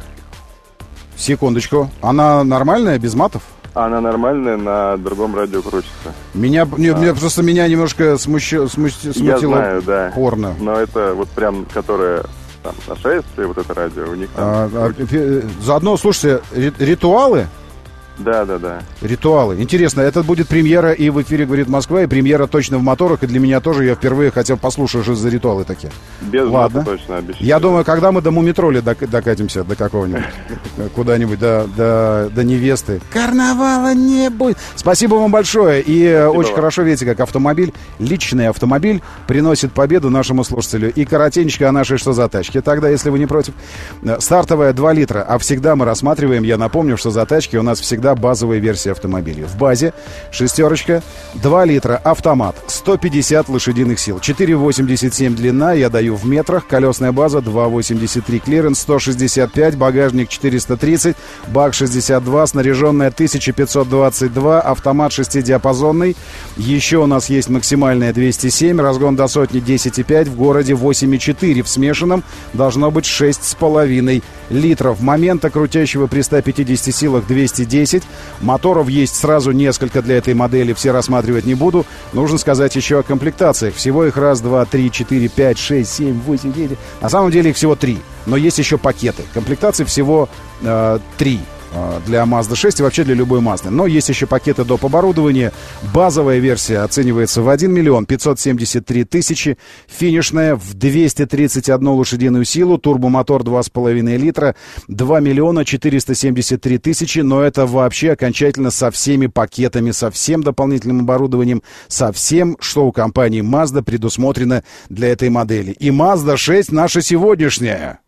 Секундочку. Она нормальная, без матов? Она нормальная, на другом радио крутится. Меня, не, а. меня просто меня немножко смущ, смущ, смутило. Я знаю, да. Порно. Но это вот прям, которая там на шествии, вот это радио, у них там... А, а, заодно, слушайте, ритуалы? Да, да, да. Ритуалы. Интересно, это будет премьера и в эфире «Говорит Москва», и премьера точно в моторах, и для меня тоже, я впервые хотел послушать, что за ритуалы такие. Без Ладно. мата точно обещаю. Я думаю, когда мы до Мумитроли докатимся, до какого-нибудь, куда-нибудь, до, до, до невесты. Карнавала не будет. Спасибо вам большое. И Спасибо очень вам. Хорошо, видите, как автомобиль, личный автомобиль, приносит победу нашему слушателю. И коротенечко о нашей «Что за тачки». Тогда, если вы не против, стартовая два литра. А всегда мы рассматриваем, я напомню, что за тачки у нас всегда базовая версия автомобиля. В базе шестерочка, два литра, автомат, сто пятьдесят лошадиных сил, четыре восемьдесят семь длина, я даю в метрах, колесная база два восемьдесят три, клиренс сто шестьдесят пять, багажник четыреста тридцать, бак шестьдесят два, снаряженная тысяча пятьсот двадцать два, автомат шестидиапазонный, еще у нас есть максимальная двести семь, разгон до сотни десять и пять, в городе восемь и четыре, в смешанном должно быть шесть с половиной литров. Момента крутящего при ста пятидесяти силах двести десять. Моторов есть сразу несколько для этой модели, все рассматривать не буду. Нужно сказать еще о комплектациях. Всего их раз, два, три, четыре, пять, шесть, семь, восемь, девять. На самом деле их всего три, но есть еще пакеты. Комплектаций всего э, три. Для Mazda шесть и вообще для любой Mazda. Но есть еще пакеты доп. Оборудования. Базовая версия оценивается в один миллион пятьсот семьдесят три тысячи. Финишная в двести тридцать одну лошадиную силу. Турбомотор два с половиной литра. два миллиона четыреста семьдесят три тысячи. Но это вообще окончательно со всеми пакетами, со всем дополнительным оборудованием, со всем, что у компании Mazda предусмотрено для этой модели. И Mazda шесть наша сегодняшняя.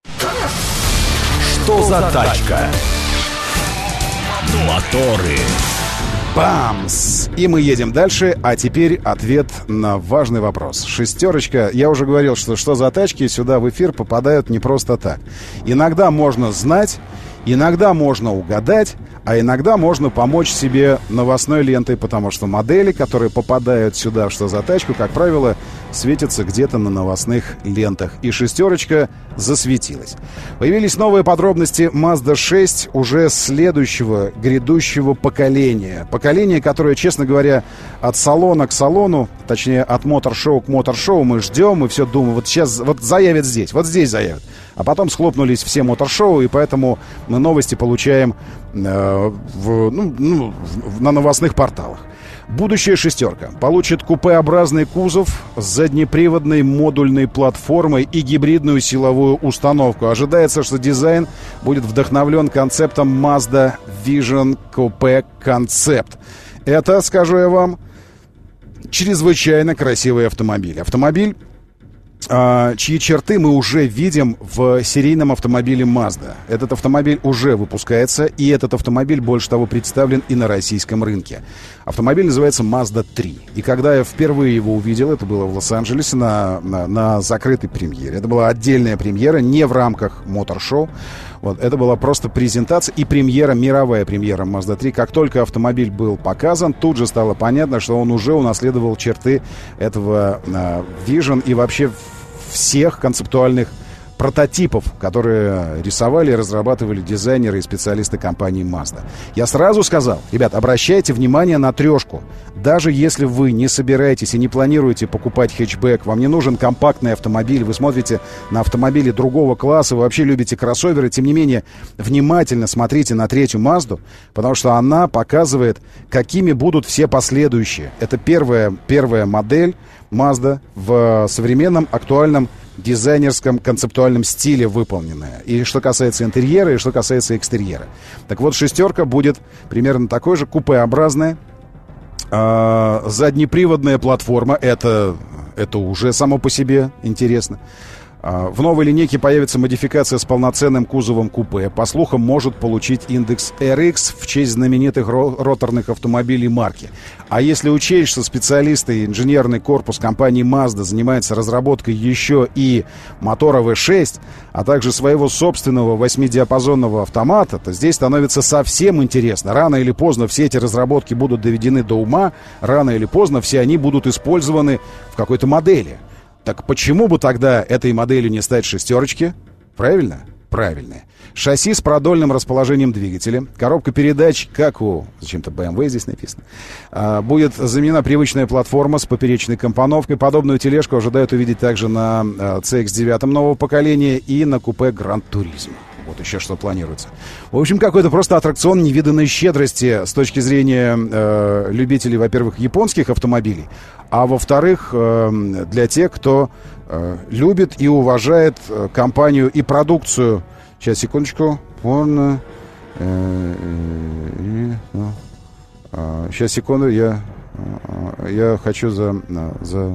Что за тачка? Моторы. Бамс! И мы едем дальше, а теперь ответ на важный вопрос. Шестерочка, я уже говорил, что что за тачки сюда в эфир попадают не просто так. Иногда можно знать, иногда можно угадать, а иногда можно помочь себе новостной лентой, потому что модели, которые попадают сюда в «Что за тачку», как правило, светятся где-то на новостных лентах. И шестерочка засветилась. Появились новые подробности Mazda шесть уже следующего, грядущего поколения. Поколение, которое, честно говоря, от салона к салону, точнее, от мотор-шоу к мотор-шоу мы ждем, мы все думаем, вот сейчас вот заявят здесь, вот здесь заявят. А потом схлопнулись все мотор-шоу, и поэтому мы новости получаем э, в, ну, ну, в, на новостных порталах. Будущая шестерка получит купеобразный кузов с заднеприводной модульной платформой и гибридную силовую установку. Ожидается, что дизайн будет вдохновлен концептом Mazda Vision Coupe Concept. Это, скажу я вам, чрезвычайно красивый автомобиль. Автомобиль чьи черты мы уже видим в серийном автомобиле Mazda. Этот автомобиль уже выпускается, и этот автомобиль, больше того, представлен и на российском рынке. Автомобиль называется Mazda три. И когда я впервые его увидел, это было в Лос-Анджелесе на, на, на закрытой премьере. Это была отдельная премьера, не в рамках мотор-шоу. Вот, это была просто презентация и премьера, мировая премьера Mazda три. Как только автомобиль был показан, тут же стало понятно, что он уже унаследовал черты этого э, Vision и вообще всех концептуальных прототипов, которые рисовали и разрабатывали дизайнеры и специалисты компании Mazda. Я сразу сказал, ребят, обращайте внимание на трешку. Даже если вы не собираетесь и не планируете покупать хэтчбэк, вам не нужен компактный автомобиль, вы смотрите на автомобили другого класса, вы вообще любите кроссоверы, тем не менее, внимательно смотрите на третью Mazda, потому что она показывает, какими будут все последующие. Это первая, первая модель Mazda в современном, актуальном дизайнерском концептуальном стиле выполненная. И что касается интерьера, и что касается экстерьера. Так вот, шестерка будет примерно такой же, купеобразная. Э, заднеприводная платформа. Это, это уже само по себе интересно. Uh, в новой линейке появится модификация с полноценным кузовом купе. По слухам, может получить индекс эр икс в честь знаменитых ро- роторных автомобилей марки. А если учесть, что специалисты и инженерный корпус компании Mazda занимается разработкой еще и мотора ви шесть, а также своего собственного восьмидиапазонного автомата, то здесь становится совсем интересно. Рано или поздно все эти разработки будут доведены до ума, рано или поздно все они будут использованы в какой-то модели. Так почему бы тогда этой моделью не стать шестерочки? Правильно? Правильно. Шасси с продольным расположением двигателя, коробка передач, как у, зачем-то бэ эм вэ здесь написано, а, будет заменена привычная платформа с поперечной компоновкой. Подобную тележку ожидают увидеть также на а, си икс девять нового поколения и на купе Gran Turismo. Вот еще что планируется. В общем, какой-то просто аттракцион невиданной щедрости с точки зрения э, любителей, во-первых, японских автомобилей, а во-вторых, э, для тех, кто э, любит и уважает э, компанию и продукцию. Сейчас, секундочку. Вон, э, э, э, э, сейчас, секунду. Я, э, я хочу за... за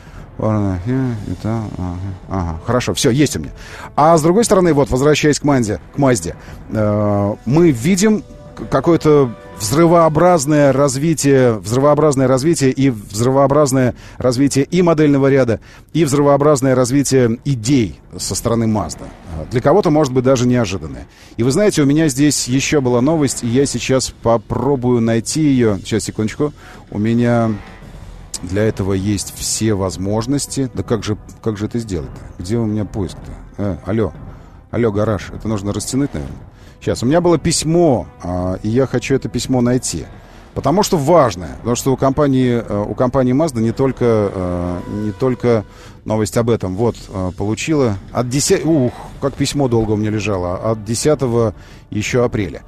Это, ага, ага, хорошо, все, есть у меня. А с другой стороны, вот, возвращаясь к Mazda, к Mazda э, мы видим какое-то взрывообразное развитие, взрывообразное развитие и взрывообразное развитие и модельного ряда, и взрывообразное развитие идей со стороны Mazda. Для кого-то, может быть, даже неожиданное. И вы знаете, у меня здесь еще была новость, и я сейчас попробую найти ее. Сейчас, секундочку. У меня... Для этого есть все возможности. Да как же, как же это сделать-то? Где у меня поиск-то? Э, алло, алло, гараж. Это нужно растянуть, наверное. Сейчас, у меня было письмо, а, и я хочу это письмо найти. Потому что важное. Потому что у компании, у компании Mazda не только, не только новость об этом. Вот, получила от десятого... Ух, как письмо долго у меня лежало. От десятого еще апреля.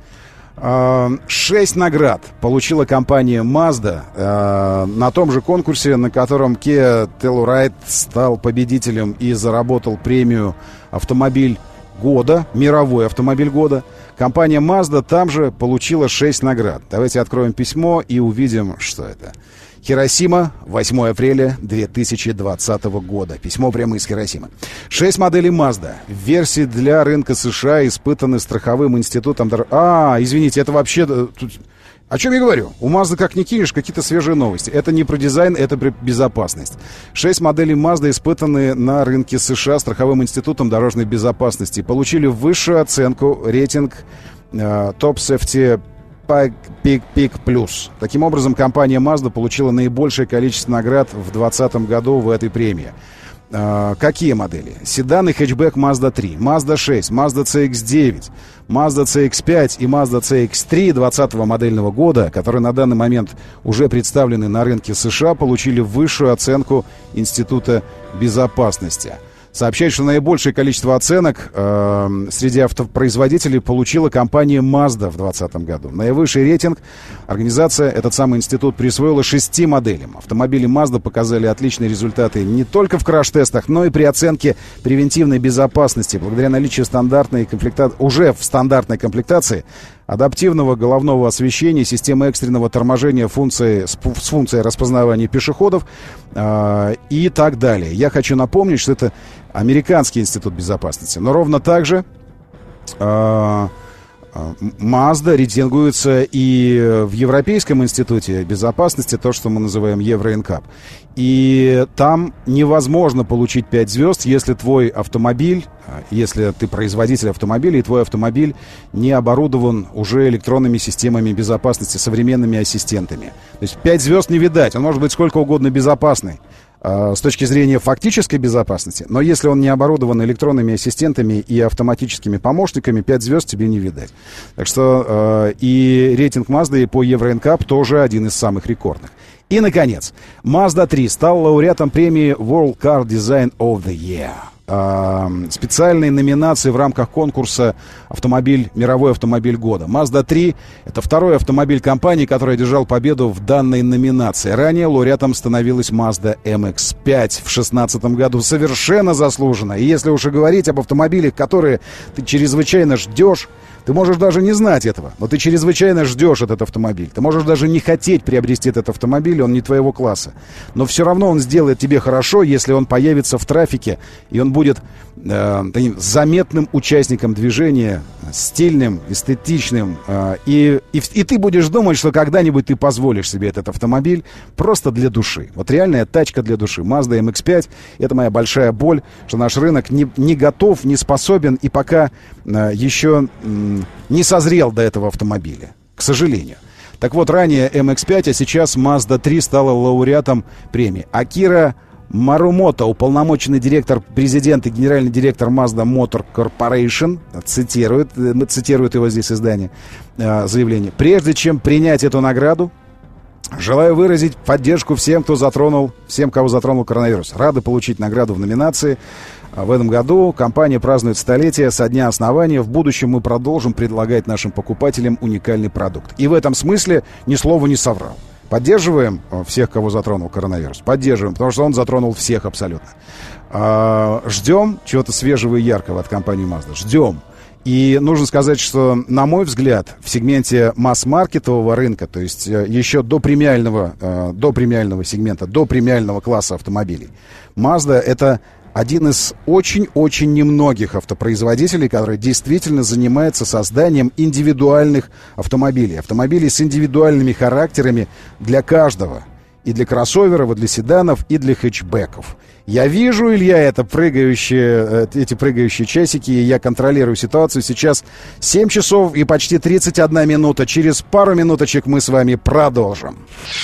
Шесть наград получила компания Mazda э, на том же конкурсе, на котором Kia Telluride стал победителем и заработал премию «Автомобиль года», мировой автомобиль года. Компания Mazda там же получила шесть наград. Давайте откроем письмо и увидим, что это. Хиросима, восьмое апреля две тысячи двадцатого года. Письмо прямо из Хиросимы. Шесть моделей Mazda. Версии для рынка США испытаны страховым институтом... А, извините, это вообще... Тут... О чем я говорю? У Mazda как ни кинешь, какие-то свежие новости. Это не про дизайн, это про безопасность. Шесть моделей Mazda испытаны на рынке США страховым институтом дорожной безопасности. Получили высшую оценку, рейтинг э, Top Safety Peak Peak Plus. Таким образом, компания Mazda получила наибольшее количество наград в двадцатом году в этой премии. Uh, какие модели? Седан и хэтчбэк Mazda три, Mazda шесть, Mazda си икс девять, Mazda си икс пять и Mazda си икс три двадцатого модельного года, которые на данный момент уже представлены на рынке США, получили высшую оценку Института безопасности. Сообщает, что наибольшее количество оценок э, среди автопроизводителей получила компания Mazda в двадцатом году. Наивысший рейтинг организация, этот самый институт, присвоила шести моделям. Автомобили Mazda показали отличные результаты не только в краш-тестах, но и при оценке превентивной безопасности. Благодаря наличию стандартной комплектации, уже в стандартной комплектации адаптивного головного освещения, системы экстренного торможения функции, с, с функцией распознавания пешеходов э, и так далее. Я хочу напомнить, что это Американский институт безопасности. Но ровно так же э, Mazda рейтингуется и в Европейском институте безопасности, то, что мы называем Евро-эн-кап. И там невозможно получить пять звезд, если твой автомобиль, если ты производитель автомобиля, и твой автомобиль не оборудован уже электронными системами безопасности, современными ассистентами. То есть пять звезд не видать, он может быть сколько угодно безопасный с точки зрения фактической безопасности, но если он не оборудован электронными ассистентами и автоматическими помощниками, пять звезд тебе не видать. Так что э, и рейтинг Mazda по Евро-эн-кап тоже один из самых рекордных. И, наконец, Mazda три стал лауреатом премии World Car Design of the Year. Э, специальной номинации в рамках конкурса автомобиль, мировой автомобиль года. Mazda три — это второй автомобиль компании, который одержал победу в данной номинации. Ранее лауреатом становилась Mazda эм икс пять в шестнадцатом году. Совершенно заслуженно. И если уж и говорить об автомобилях, которые ты чрезвычайно ждешь, ты можешь даже не знать этого, но ты чрезвычайно ждешь этот автомобиль. Ты можешь даже не хотеть приобрести этот автомобиль, он не твоего класса. Но все равно он сделает тебе хорошо, если он появится в трафике, и он будет э, таким заметным участником движения, стильным, эстетичным. Э, и, и, и ты будешь думать, что когда-нибудь ты позволишь себе этот автомобиль просто для души. Вот реальная тачка для души. Mazda эм икс пять — это моя большая боль, что наш рынок не, не готов, не способен и пока э, еще... Э, не созрел до этого автомобиля, к сожалению. Так вот, ранее эм икс пять, а сейчас Mazda три стала лауреатом премии. Акира Марумото, уполномоченный директор, президент и генеральный директор Mazda Motor Corporation, цитирует, цитирует его здесь издание, заявление. Прежде чем принять эту награду, желаю выразить поддержку всем, кто затронул, всем, кого затронул коронавирус. Рады получить награду в номинации. В этом году компания празднует столетие со дня основания. В будущем мы продолжим предлагать нашим покупателям уникальный продукт. И в этом смысле ни слова не соврал. Поддерживаем всех, кого затронул коронавирус. Поддерживаем, потому что он затронул всех абсолютно. Ждем чего-то свежего и яркого от компании Mazda. Ждем. И нужно сказать, что, на мой взгляд, в сегменте масс-маркетового рынка, то есть еще до премиального, до премиального сегмента, до премиального класса автомобилей, Mazda — это один из очень-очень немногих автопроизводителей, который действительно занимается созданием индивидуальных автомобилей. Автомобилей с индивидуальными характерами для каждого. И для кроссоверов, и для седанов, и для хэтчбеков. Я вижу, Илья, это прыгающие, эти прыгающие часики, и я контролирую ситуацию. Сейчас семь часов и почти тридцать одна минута. Через пару минуточек мы с вами продолжим.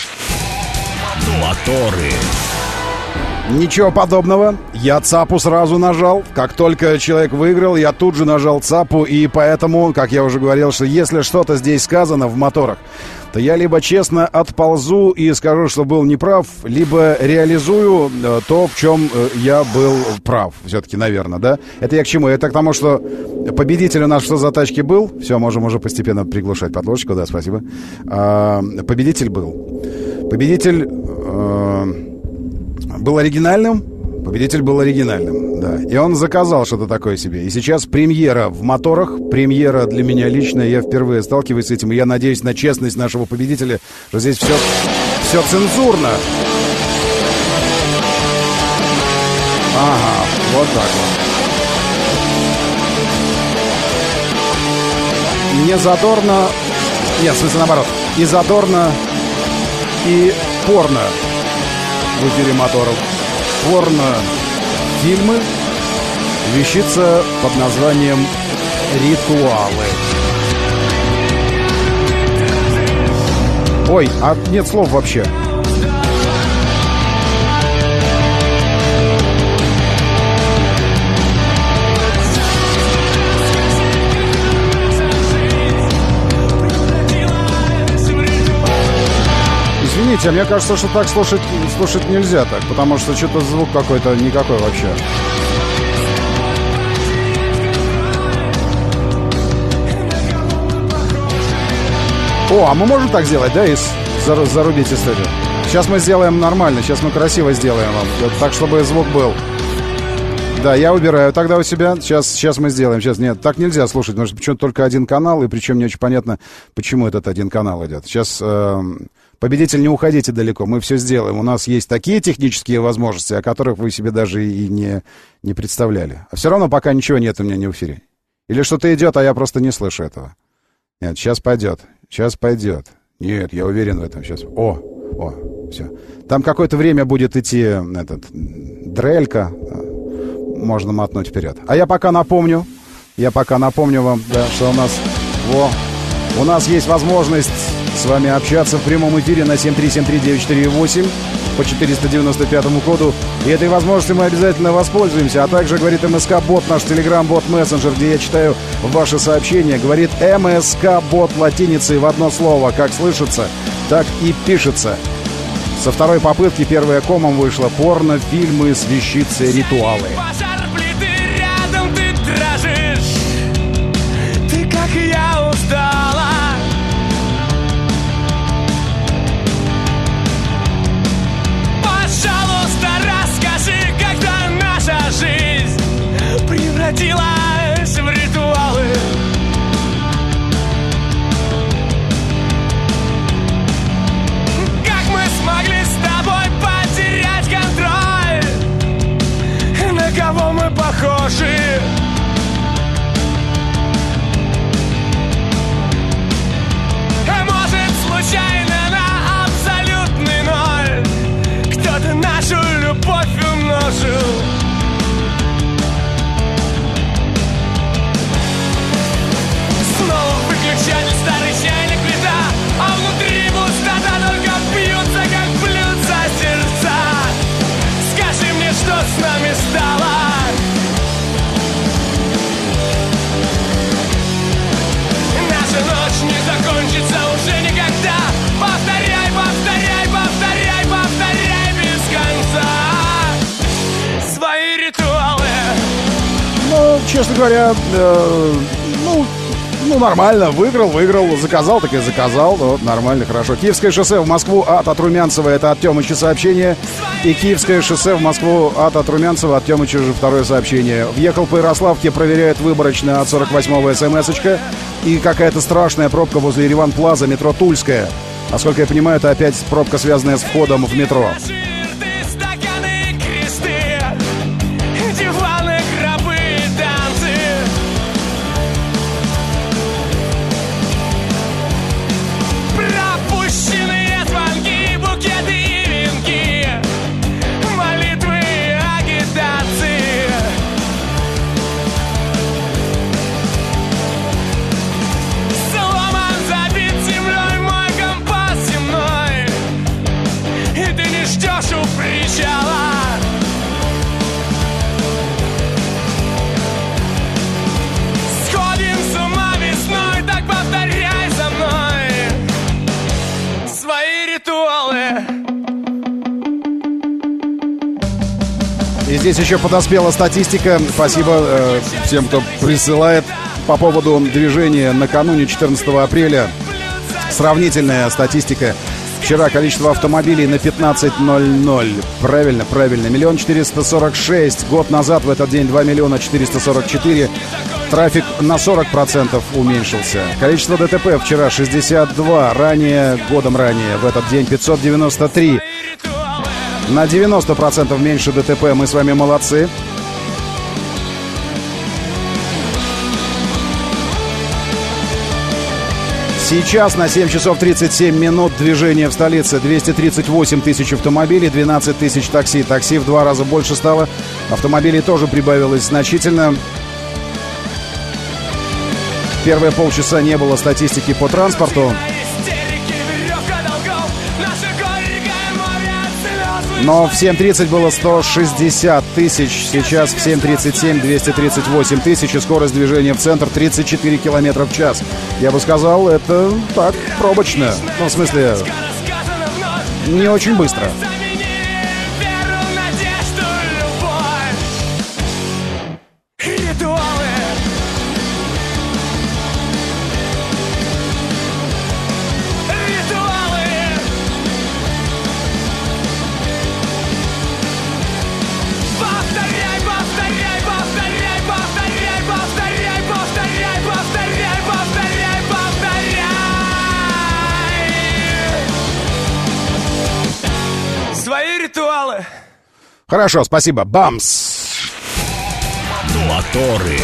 Моторы. Ничего подобного. Я цапу сразу нажал. Как только человек выиграл, я тут же нажал цапу. И поэтому, как я уже говорил, что если что-то здесь сказано в моторах, то я либо честно отползу и скажу, что был неправ, либо реализую то, в чем я был прав. Все-таки, наверное, да? Это я к чему? Это к тому, что победитель у нас что за тачки был? Все, можем уже постепенно приглушать подложечку, да, спасибо. А, победитель был. Победитель... А, был оригинальным, победитель был оригинальным, да. И он заказал что-то такое себе. И сейчас премьера в моторах, премьера для меня лично, я впервые сталкиваюсь с этим. И я надеюсь на честность нашего победителя, что здесь все, все цензурно. Ага, вот так вот. Не задорно, нет, в смысле наоборот, и задорно, и порно. В эфире моторов. Порно-фильмы. Вещица под названием «Ритуалы». Ой, а нет слов вообще. Извините, а мне кажется, что так слушать, слушать нельзя так, потому что что-то звук какой-то никакой вообще. О, а мы можем так сделать, да, и зарубить историю? Сейчас мы сделаем нормально, сейчас мы красиво сделаем вам, так, чтобы звук был. Да, я убираю тогда у себя. Сейчас, сейчас мы сделаем. Сейчас нет, так нельзя слушать, потому что почему-то только один канал, и причем не очень понятно, почему этот один канал идет. Сейчас, э, победитель, не уходите далеко, мы все сделаем. У нас есть такие технические возможности, о которых вы себе даже и не, не представляли. А все равно пока ничего нет у меня ни в эфире. Или что-то идет, а я просто не слышу этого. Нет, сейчас пойдет. Сейчас пойдет. Нет, я уверен в этом. Сейчас. О, о, все. Там какое-то время будет идти этот дрелька. Можно мотнуть вперед. А я пока напомню, я пока напомню вам, да, что у нас, во, у нас есть возможность с вами общаться в прямом эфире на семь три семь три девять четыре восемь по четыреста девяносто пятому коду. И этой возможностью мы обязательно воспользуемся. А также говорит МСК-бот, наш телеграм-бот, мессенджер, где я читаю ваши сообщения. Говорит МСК-бот латиницей в одно слово. Как слышится, так и пишется. Со второй попытки первая комом вышла: порно, фильмы с вещицей, ритуалы. Рядом ты дрожишь, ты как я устала. Пожалуйста, расскажи, когда наша жизнь превратилась в ритуалы. Как мы смогли с тобой потерять контроль? На кого мы похожи? А может, случайно на абсолютный ноль кто-то нашу любовь умножил? Снова выключатель, старый чайник, плита, а внутри пустота, только бьются, как бьются сердца. Скажи мне, что с нами стало? Наша ночь не закончится уже никогда. Повторяй, повторяй, повторяй, повторяй без конца свои ритуалы. Ну, честно говоря, э, ну, ну, нормально. Выиграл, выиграл. Заказал, так и заказал. Ну, нормально, хорошо. Киевское шоссе в Москву ад от Румянцева. Это от Тёмыча сообщение. И Киевское шоссе в Москву ад от Румянцева. От Тёмыча же второе сообщение. Въехал по Ярославке, проверяет выборочно от сорок восьмого смс-очка. И какая-то страшная пробка возле Ереван Плаза, метро Тульская. Насколько я понимаю, это опять пробка, связанная с входом в метро. И здесь еще подоспела статистика. Спасибо э, всем, кто присылает по поводу движения накануне четырнадцатого апреля. Сравнительная статистика. Вчера количество автомобилей на пятнадцать ноль ноль. Правильно, правильно. Миллион четыреста сорок шесть. Год назад в этот день два миллиона четыреста сорок четыре. Трафик на сорок процентов уменьшился. Количество ДТП вчера шестьдесят два. Ранее, годом ранее, в этот день пятьсот девяносто три. На девяносто процентов меньше ДТП. Мы с вами молодцы. Сейчас на семь часов тридцать семь минут движение в столице. двести тридцать восемь тысяч автомобилей, двенадцать тысяч такси. Такси в два раза больше стало. Автомобилей тоже прибавилось значительно. Первые полчаса не было статистики по транспорту. Но в семь тридцать было сто шестьдесят тысяч. Сейчас в семь тридцать семь двести тридцать восемь тысяч. И скорость движения в центр тридцать четыре километра в час. Я бы сказал, это так, пробочно. Ну, в смысле, не очень быстро. Повторяй, повторяй, бывало. Хорошо, спасибо. Бамс. Моторы.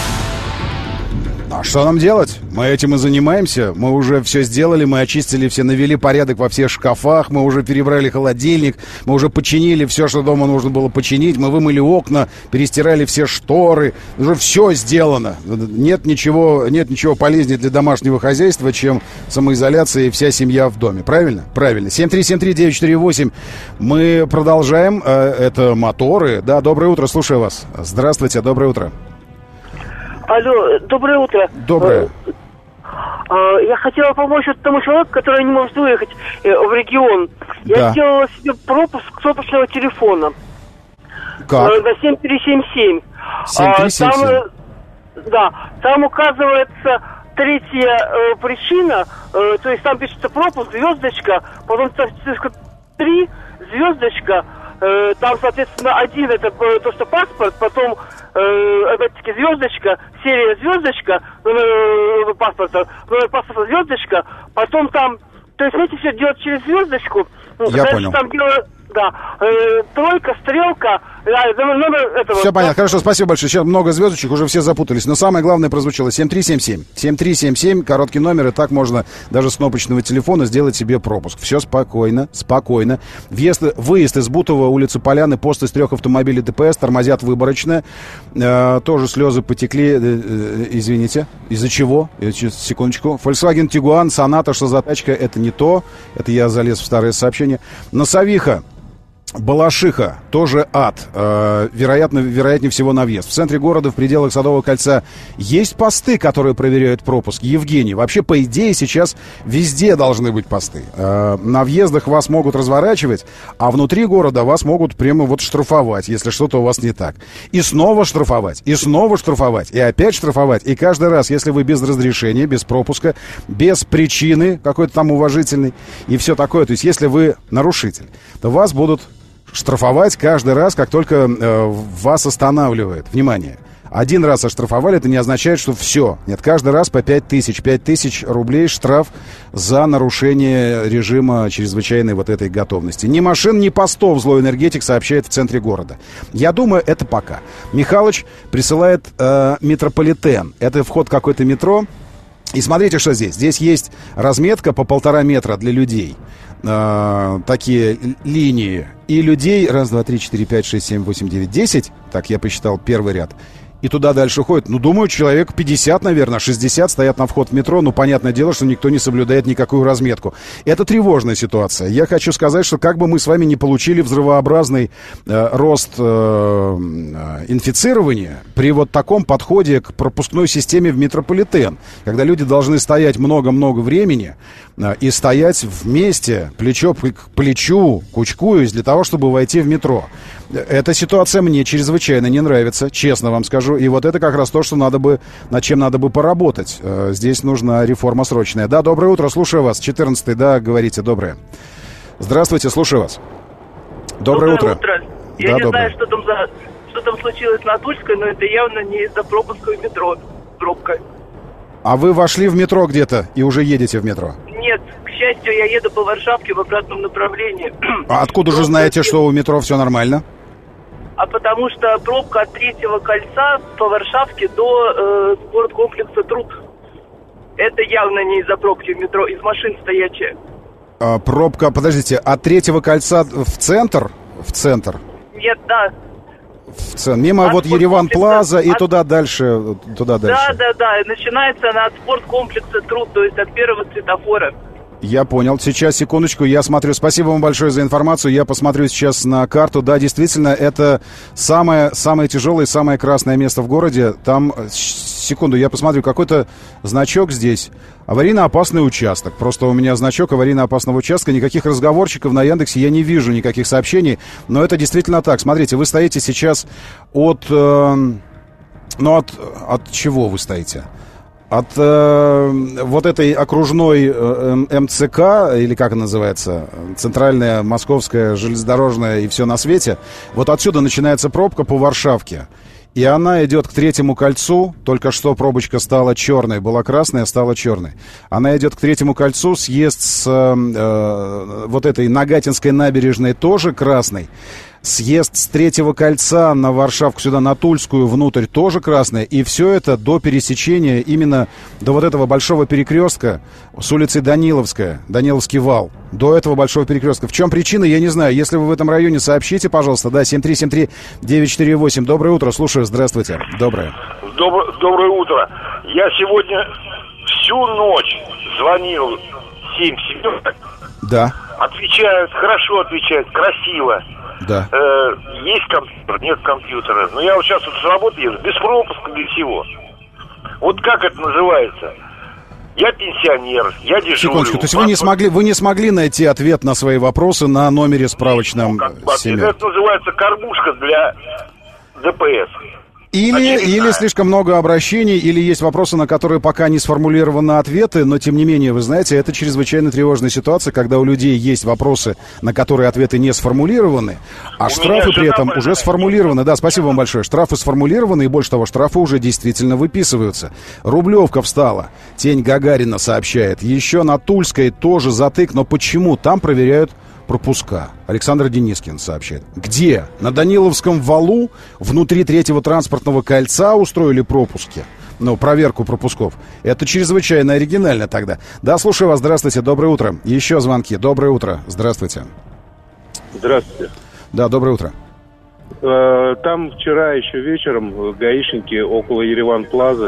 А что нам делать? Мы этим и занимаемся. Мы уже все сделали, мы очистили все, навели порядок во всех шкафах, мы уже перебрали холодильник, мы уже починили все, что дома нужно было починить, мы вымыли окна, перестирали все шторы. Уже все сделано. Нет ничего, нет ничего полезнее для домашнего хозяйства, чем самоизоляция и вся семья в доме. Правильно? Правильно. семь три семь три девять четыре восемь. Мы продолжаем. Это моторы. Да, доброе утро, слушаю вас. Здравствуйте, доброе утро. Алло, доброе утро. Доброе. Я хотела помочь вот тому человеку, который не может выехать в регион. Я Да. сделала себе пропуск соточного телефона. Как? На семь три семь семь. семь три семь семь. Там, да, там указывается третья э, причина, э, то есть там пишется пропуск, звездочка, потом цифра три, звездочка, э, там, соответственно, один это э, то, что паспорт, потом э, опять-таки звездочка, серия звездочка, номер э, паспорта, номер паспорта звездочка, потом там, то есть, знаете, все делать через звездочку. Я дальше понял. Там делают, да, э, тройка, стрелка, да, номер, номер этого. Все понятно. Хорошо, спасибо большое. Сейчас много звездочек, уже все запутались. Но самое главное прозвучало семь три семь семь. семь три семь семь, короткий номер, и так можно даже с кнопочного телефона сделать себе пропуск. Все спокойно, спокойно. Въезд, выезд из Бутова, улица Поляны, пост из трех автомобилей ДПС, тормозят выборочно. Э, тоже слезы потекли, э, э, извините. Из-за чего? Э, секундочку. Volkswagen Tiguan, Sonata, что за тачка? Это не то. Это я залез в старое сообщение. Носовиха. Балашиха, тоже ад, э, вероятно, вероятнее всего на въезд. В центре города, в пределах Садового кольца, есть посты, которые проверяют пропуск. Евгений, вообще, по идее, сейчас везде должны быть посты. Э, на въездах вас могут разворачивать, а внутри города вас могут прямо вот штрафовать, если что-то у вас не так. И снова штрафовать, и снова штрафовать, и опять штрафовать. И каждый раз, если вы без разрешения, без пропуска, без причины какой-то там уважительной и все такое, то есть если вы нарушитель, то вас будут штрафовать каждый раз, как только э, вас останавливает. Внимание. Один раз оштрафовали, это не означает, что все. Нет, каждый раз по пять тысяч. пять тысяч рублей штраф за нарушение режима чрезвычайной вот этой готовности. Ни машин, ни постов злой энергетик сообщает в центре города. Я думаю, это пока. Михалыч присылает э, метрополитен. Это вход в какое-то метро. И смотрите, что здесь. Здесь есть разметка по полтора метра для людей. Э, такие линии. И людей, раз, два, три, четыре, пять, шесть, семь, восемь, девять, десять. Так, я посчитал первый ряд. И туда дальше ходит. Ну, думаю, человек пятьдесят, наверное, шестьдесят стоят на вход в метро. Ну, понятное дело, что никто не соблюдает никакую разметку. Это тревожная ситуация. Я хочу сказать, что как бы мы с вами не получили взрывообразный э, рост э, инфицирования при вот таком подходе к пропускной системе в метрополитен, когда люди должны стоять много-много времени э, и стоять вместе, плечо к плечу, кучкуясь, для того, чтобы войти в метро. Эта ситуация мне чрезвычайно не нравится, честно вам скажу. И вот это как раз то, что надо бы, над чем надо бы поработать. Здесь нужна реформа срочная. Да, доброе утро, слушаю вас. четырнадцатый, да, говорите, доброе. Здравствуйте, слушаю вас. Доброе, доброе утро. утро. Я да, не доброе. знаю, что там, за, что там случилось на Тульской, но это явно не из-за пропуска в метро. Пробка. А вы вошли в метро где-то и уже едете в метро? Нет, к счастью, я еду по Варшавке в обратном направлении. А откуда же знаете, что у метро все нормально? А потому что пробка от третьего кольца по Варшавке до э, спорткомплекса Труд. Это явно не из-за пробки в метро, из машин стоячая. А, пробка, подождите, от третьего кольца в центр? В центр? Нет, да. В центр. Мимо от вот Ереван-Плаза и от... туда дальше, туда дальше. Да, да, да. Начинается она от спорткомплекса Труд, то есть от первого светофора. Я понял. Сейчас, секундочку, я смотрю. Спасибо вам большое за информацию. Я посмотрю сейчас на карту. Да, действительно, это самое, самое тяжелое, самое красное место в городе. Там, секунду, я посмотрю, какой-то значок здесь. Аварийно-опасный участок. Просто у меня значок аварийно-опасного участка. Никаких разговорчиков на Яндексе я не вижу, никаких сообщений. Но это действительно так. Смотрите, вы стоите сейчас от... Э, ну, от, от чего вы стоите? От э, вот этой окружной э, МЦК, или как она называется, Центральная Московская железнодорожная и все на свете, вот отсюда начинается пробка по Варшавке. И она идет к третьему кольцу. Только что пробочка стала черной. Была красная, стала черной. Она идет к третьему кольцу. Съезд с э, вот этой Нагатинской набережной тоже красный. Съезд с третьего кольца на Варшавку, сюда на Тульскую, внутрь, тоже красное. И все это до пересечения, именно до вот этого большого перекрестка с улицы Даниловская, Даниловский вал. До этого большого перекрестка. В чем причина, я не знаю. Если вы в этом районе, сообщите, пожалуйста. Да, семь три семь три девять четыре восемь. Доброе утро, слушаю, здравствуйте. Доброе. Доброе, доброе утро. Я сегодня всю ночь звонил семь семерок. Да. Отвечают, хорошо отвечают, красиво. Да. Э, есть компьютер, нет компьютера. Но я вот сейчас вот с работы еду, без пропуска, без всего. Вот как это называется? Я пенсионер, я дежурю. Секундочку, то есть вы не смогли, вы не смогли найти ответ на свои вопросы на номере справочном семерки? Это называется кормушка для ДПС. Или, или слишком много обращений, или есть вопросы, на которые пока не сформулированы ответы, но тем не менее, вы знаете, это чрезвычайно тревожная ситуация, когда у людей есть вопросы, на которые ответы не сформулированы, а у штрафы при этом уже сформулированы. Да, спасибо вам большое. Штрафы сформулированы, и больше того, штрафы уже действительно выписываются. Рублевка встала. Тень Гагарина сообщает. Еще на Тульской тоже затык, но почему? Там проверяют пропуска. Александр Денискин сообщает. Где? На Даниловском валу внутри третьего транспортного кольца устроили пропуски? Ну, проверку пропусков. Это чрезвычайно оригинально тогда. Да, слушаю вас. Здравствуйте. Доброе утро. Еще звонки. Доброе утро. Здравствуйте. Здравствуйте. Да, доброе утро. Там вчера еще вечером гаишники около Ереван-Плазы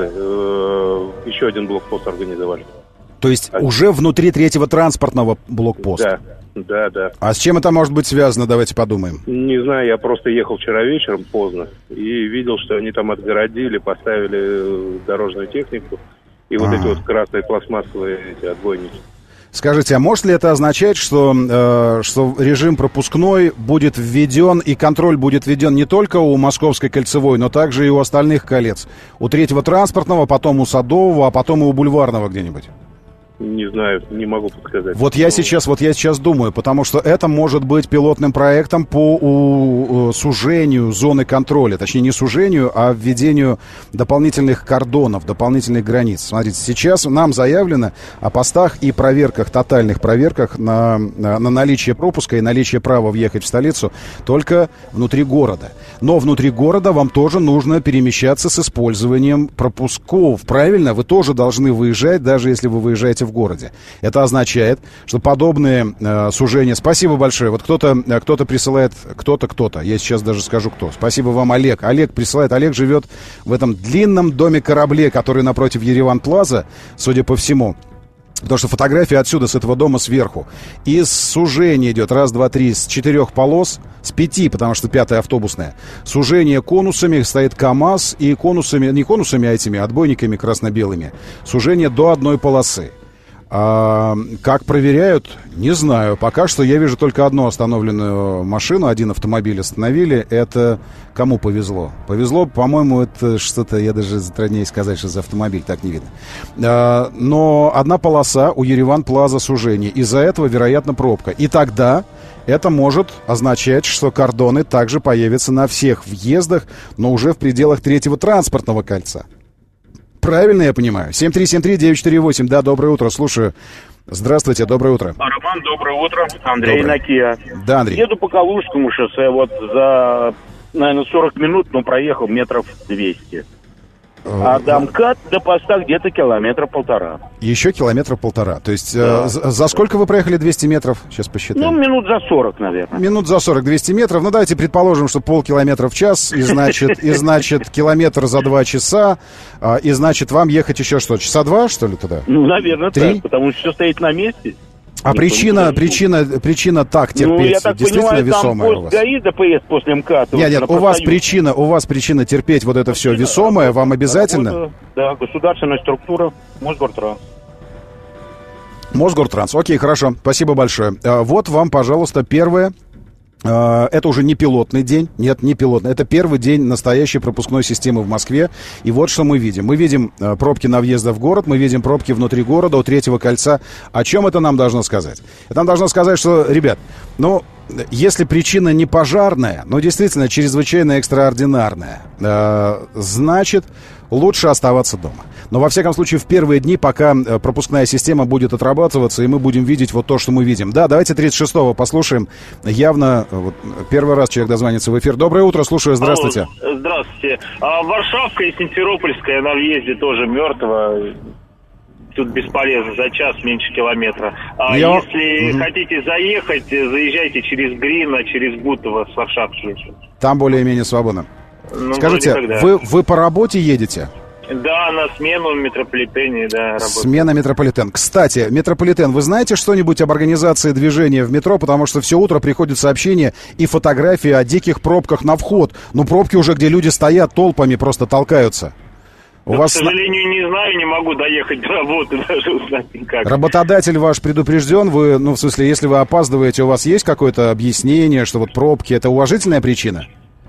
еще один блокпост организовали. То есть уже внутри третьего транспортного блокпоста? Да. Да, да. А с чем это может быть связано, давайте подумаем. Не знаю, я просто ехал вчера вечером поздно и видел, что они там отгородили, поставили дорожную технику и вот А-а-а. эти вот красные пластмассовые эти отбойники. Скажите, а может ли это означать, что, э, что режим пропускной будет введен и контроль будет введен не только у Московской кольцевой, но также и у остальных колец? У третьего транспортного, потом у Садового, а потом и у Бульварного где-нибудь? Не знаю, не могу подсказать. Вот я сейчас, вот я сейчас думаю, потому что это может быть пилотным проектом по у, у, сужению зоны контроля. Точнее, не сужению, а введению дополнительных кордонов, дополнительных границ. Смотрите, сейчас нам заявлено о постах и проверках, тотальных проверках на, на, на наличие пропуска и наличие права въехать в столицу только внутри города. Но внутри города вам тоже нужно перемещаться с использованием пропусков. Правильно? Вы тоже должны выезжать, даже если вы выезжаете в городе. Это означает, что подобные э, сужения... Спасибо большое. Вот кто-то, кто-то присылает... Кто-то, кто-то. Я сейчас даже скажу, кто. Спасибо вам, Олег. Олег присылает. Олег живет в этом длинном доме-корабле, который напротив Ереван-Плаза, судя по всему. Потому что фотография отсюда, с этого дома, сверху. И сужение идет. Раз, два, три. С четырех полос. С пяти, потому что пятая автобусная. Сужение конусами. Стоит КАМАЗ. И конусами... Не конусами, а этими отбойниками красно-белыми. Сужение до одной полосы. А, как проверяют, не знаю. Пока что я вижу только одну остановленную машину. Один автомобиль остановили. Это кому повезло? Повезло, по-моему, это что-то, я даже затрудняюсь сказать, что за автомобиль, так не видно. А, но одна полоса у Ереван-Плаза сужения. Из-за этого, вероятно, пробка. И тогда это может означать, что кордоны также появятся на всех въездах, но уже в пределах третьего транспортного кольца. Правильно я понимаю? семь три семь три девять четыре восемь. Да, доброе утро, слушаю. Здравствуйте, доброе утро. Роман, доброе утро. Андрей Доброе. Накия. Да, Андрей. Еду по Калужскому шоссе, вот за, наверное, сорок минут, но проехал метров двести. А до МКАД до поста где-то километра полтора. Еще километра полтора. То есть Да. э, за, за сколько вы проехали двести метров? Сейчас посчитаем. Ну, минут за сорок, наверное. Минут за сорок, двести метров. Ну, давайте предположим, что полкилометра в час, и значит, и значит километр за два часа, а, и значит, вам ехать еще что, часа два, что ли, туда? Ну, наверное, Три? так, потому что все стоит на месте. А Никто причина, не причина, причина так терпеть, Ну, я так действительно понимаю, там весомая у пост вас? ГАИ, ДПС после МКАД. Нет, нет, вот у на вас профсоюз. причина, у вас причина терпеть вот это все весомое, вам обязательно? Работа, да, государственная структура, Мосгортранс. Мосгортранс. Окей, хорошо. Спасибо большое. А, Вот вам, пожалуйста, первое. А, Это уже не пилотный день. Нет, не пилотный. Это первый день настоящей пропускной системы в Москве. И вот что мы видим. Мы видим а, пробки на въезды в город, мы видим пробки внутри города у третьего кольца. О чем это нам должно сказать? Это нам должно сказать, что, ребят, ну, если причина не пожарная, но действительно чрезвычайно экстраординарная, э, значит, лучше оставаться дома. Но, во всяком случае, в первые дни, пока пропускная система будет отрабатываться, и мы будем видеть вот то, что мы видим. Да, давайте тридцать шестого послушаем. Явно вот, первый раз человек дозвонится в эфир. Доброе утро, слушаю, здравствуйте. Алло, здравствуйте. А Варшавка и Симферопольская на въезде тоже мертва. Тут бесполезно, за час меньше километра. А Я... если угу. хотите заехать, заезжайте через Грина, через Бутово с Варшавки. Там более-менее свободно. Ну, скажите, вы, вы по работе едете? Да, на смену в метрополитене, да, работаю. Смена метрополитен. Кстати, метрополитен, вы знаете что-нибудь об организации движения в метро? Потому что все утро приходят сообщения и фотографии о диких пробках на вход. Ну, пробки уже, где люди стоят толпами, просто толкаются. У да, вас... К сожалению, не знаю, не могу доехать до работы, даже узнать никак. Работодатель ваш предупрежден? Вы, ну, в смысле, если вы опаздываете, у вас есть какое-то объяснение, что вот пробки — это уважительная причина?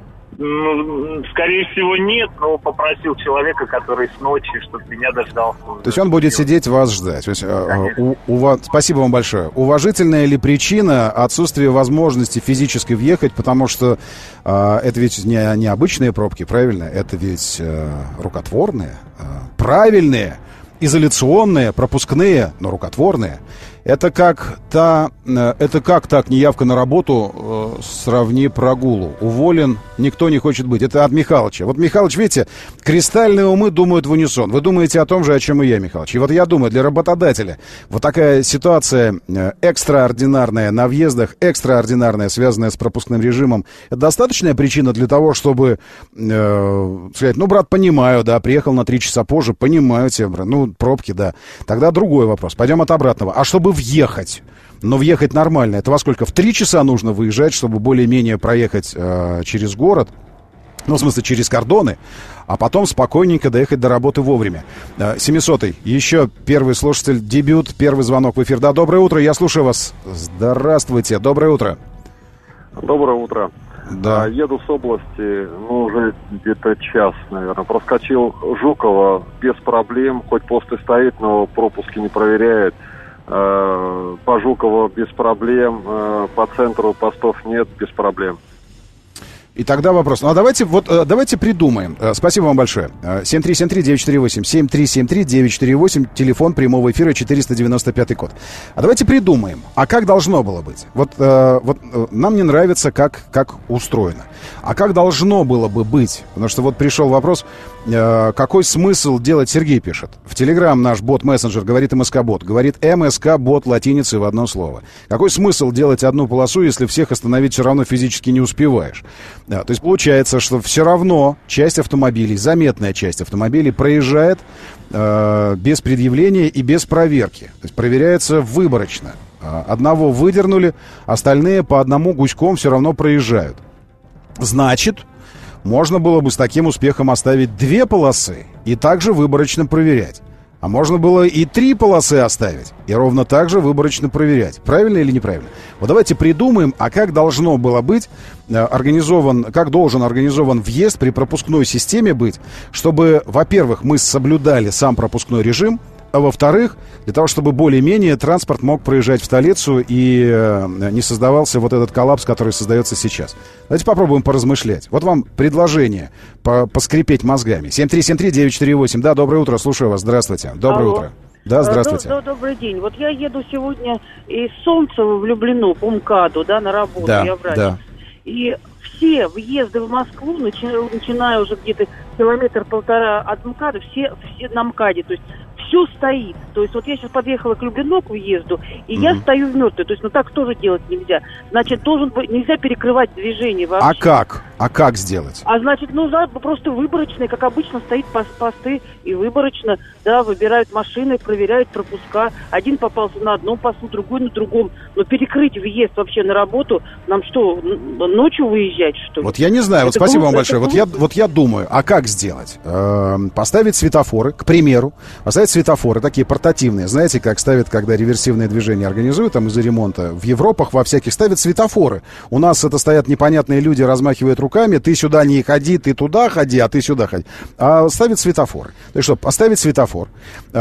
Ну, скорее всего, нет, но попросил человека, который с ночи, чтобы меня дождался. То есть он будет сидеть, вас ждать. То есть, у, у вас... Спасибо вам большое. Уважительная ли причина отсутствие возможности физически въехать, потому что э, это ведь не, не обычные пробки, правильно? Это ведь э, рукотворные, э, правильные, изоляционные, пропускные, но рукотворные. Это как та, это как так неявка на работу э, сравни прогулу. Уволен, никто не хочет быть. Это от Михалыча. Вот Михалыч, видите, кристальные умы думают в унисон. Вы думаете о том же, о чем и я, Михалыч. И вот я думаю, для работодателя вот такая ситуация э, экстраординарная на въездах, экстраординарная, связанная с пропускным режимом, это достаточная причина для того, чтобы э, сказать, ну, брат, понимаю, да, приехал на три часа позже, понимаю тебя, брат, ну, пробки, да. Тогда другой вопрос. Пойдем от обратного. А чтобы въехать, но въехать нормально, это во сколько? В три часа нужно выезжать, чтобы более-менее проехать э, через город, ну, в смысле, через кордоны, а потом спокойненько доехать до работы вовремя. Э, семисотый, еще первый слушатель, дебют, первый звонок в эфир. Да, доброе утро, я слушаю вас. Здравствуйте, доброе утро. Доброе утро. Да. Еду с области, ну, уже где-то час, наверное. Проскочил Жукова без проблем, хоть пост и стоит, но пропуски не проверяет. По Жукову без проблем, по центру постов нет, без проблем. И тогда вопрос. Ну, а давайте, вот, давайте придумаем. Спасибо вам большое. семь три семь три девять четыре восемь, семь три семь три девять четыре восемь, телефон прямого эфира, четыреста девяносто пятый код. А давайте придумаем, а как должно было быть? Вот, вот нам не нравится, как, как устроено. А как должно было бы быть? Потому что вот пришел вопрос, какой смысл делать, Сергей пишет. В Телеграм наш бот-мессенджер говорит МСК-бот. Говорит МСК-бот латиницей в одно слово. Какой смысл делать одну полосу, если всех остановить все равно физически не успеваешь? Да, то есть получается, что все равно часть автомобилей, заметная часть автомобилей проезжает э, без предъявления и без проверки. То есть проверяется выборочно. Одного выдернули, остальные по одному гуськом все равно проезжают. Значит, можно было бы с таким успехом оставить две полосы и также выборочно проверять. А можно было и три полосы оставить и ровно так же выборочно проверять. Правильно или неправильно? Вот давайте придумаем, а как должно было быть организован, как должен организован въезд при пропускной системе быть, чтобы, во-первых, мы соблюдали сам пропускной режим, а во-вторых, для того, чтобы более-менее транспорт мог проезжать в столицу и э, не создавался вот этот коллапс, который создается сейчас. Давайте попробуем поразмышлять. Вот вам предложение по поскрипеть мозгами. семь три семь три девять четыре восемь. Да, доброе утро, слушаю вас. Здравствуйте. Доброе Алло. утро. Да, здравствуйте. Д- добрый день. Вот я еду сегодня из Солнцева в Люблино по МКАДу, да, на работу. Да, я врач. да. И все въезды в Москву, начиная, начиная уже где-то километр-полтора от МКАДа, все, все на МКАДе. То есть все стоит. То есть вот я сейчас подъехала к Люблино к въезду, и mm-hmm. я стою в мертвой. То есть ну так тоже делать нельзя. Значит, должен быть, нельзя перекрывать движение вообще. А как? А как сделать? А значит, ну да, просто выборочные, как обычно, стоит посты, и выборочно, да, выбирают машины, проверяют пропуска. Один попался на одном посту, другой на другом. Но перекрыть въезд вообще на работу, нам что, ночью выезжать, что ли? Вот я не знаю, вот это спасибо глупо, вам большое. Вот я, вот я думаю, а как сделать? Э-м, поставить светофоры, к примеру, поставить светофоры, такие портативные, портативные. Знаете, как ставят, когда реверсивное движение организуют там из-за ремонта? В Европах во всяких ставят светофоры. У нас это стоят непонятные люди, размахивают руками. Ты сюда не ходи, ты туда ходи, а ты сюда ходи. А ставят светофоры. То есть что, поставить светофор.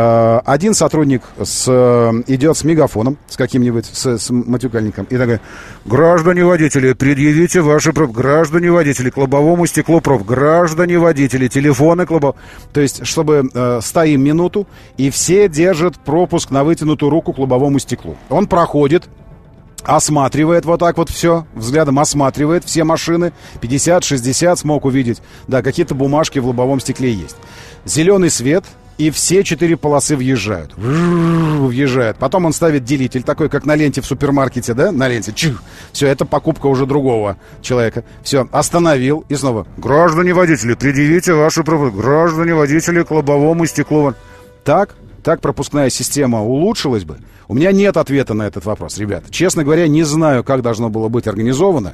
Один сотрудник с, идет с мегафоном, с каким-нибудь, с, с матюкальником, и такой: граждане водители, предъявите ваши прав. Граждане водители, к лобовому стеклу пров. Граждане водители, телефоны к лобовому. То есть, чтобы э, стоим минуту, и все держат пропуск на вытянутую руку к лобовому стеклу. Он проходит, осматривает вот так вот все, взглядом осматривает все машины, пятьдесят, шестьдесят, смог увидеть, да, какие-то бумажки в лобовом стекле есть. Зеленый свет, и все четыре полосы въезжают. Въезжают. Потом он ставит делитель, такой, как на ленте в супермаркете, да, на ленте. Чих. Все, это покупка уже другого человека. Все, остановил, и снова: граждане водители, предъявите ваши права. Граждане водители, к лобовому стеклу. Так, так пропускная система улучшилась бы. У меня нет ответа на этот вопрос, ребята. Честно говоря, не знаю, как должно было быть организовано,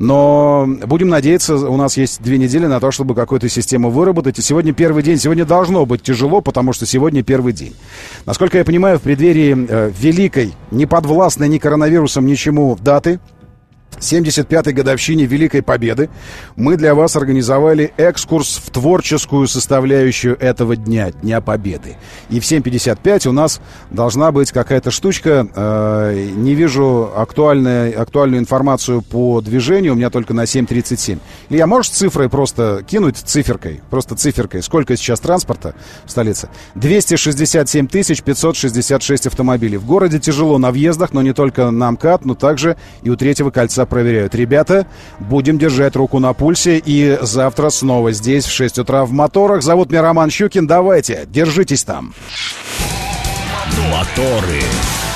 но будем надеяться, у нас есть две недели на то, чтобы какую-то систему выработать. И сегодня первый день. Сегодня должно быть тяжело, потому что сегодня первый день. Насколько я понимаю, в преддверии э, великой, не подвластной ни коронавирусом, ничему даты, семьдесят пятой годовщине Великой Победы, мы для вас организовали экскурс в творческую составляющую этого дня, Дня Победы. И в семь пятьдесят пять у нас должна быть какая-то штучка. Э, не вижу актуальную, актуальную информацию по движению, у меня только на семь тридцать семь. Илья, можешь цифрой просто кинуть, циферкой, просто циферкой, сколько сейчас транспорта в столице? двести шестьдесят семь тысяч пятьсот шестьдесят шесть автомобилей. В городе тяжело на въездах, но не только на МКАД, но также и у третьего кольца проверяют. Ребята, будем держать руку на пульсе, и завтра снова здесь в шесть утра в моторах. Зовут меня Роман Щукин. Давайте, держитесь там. Моторы.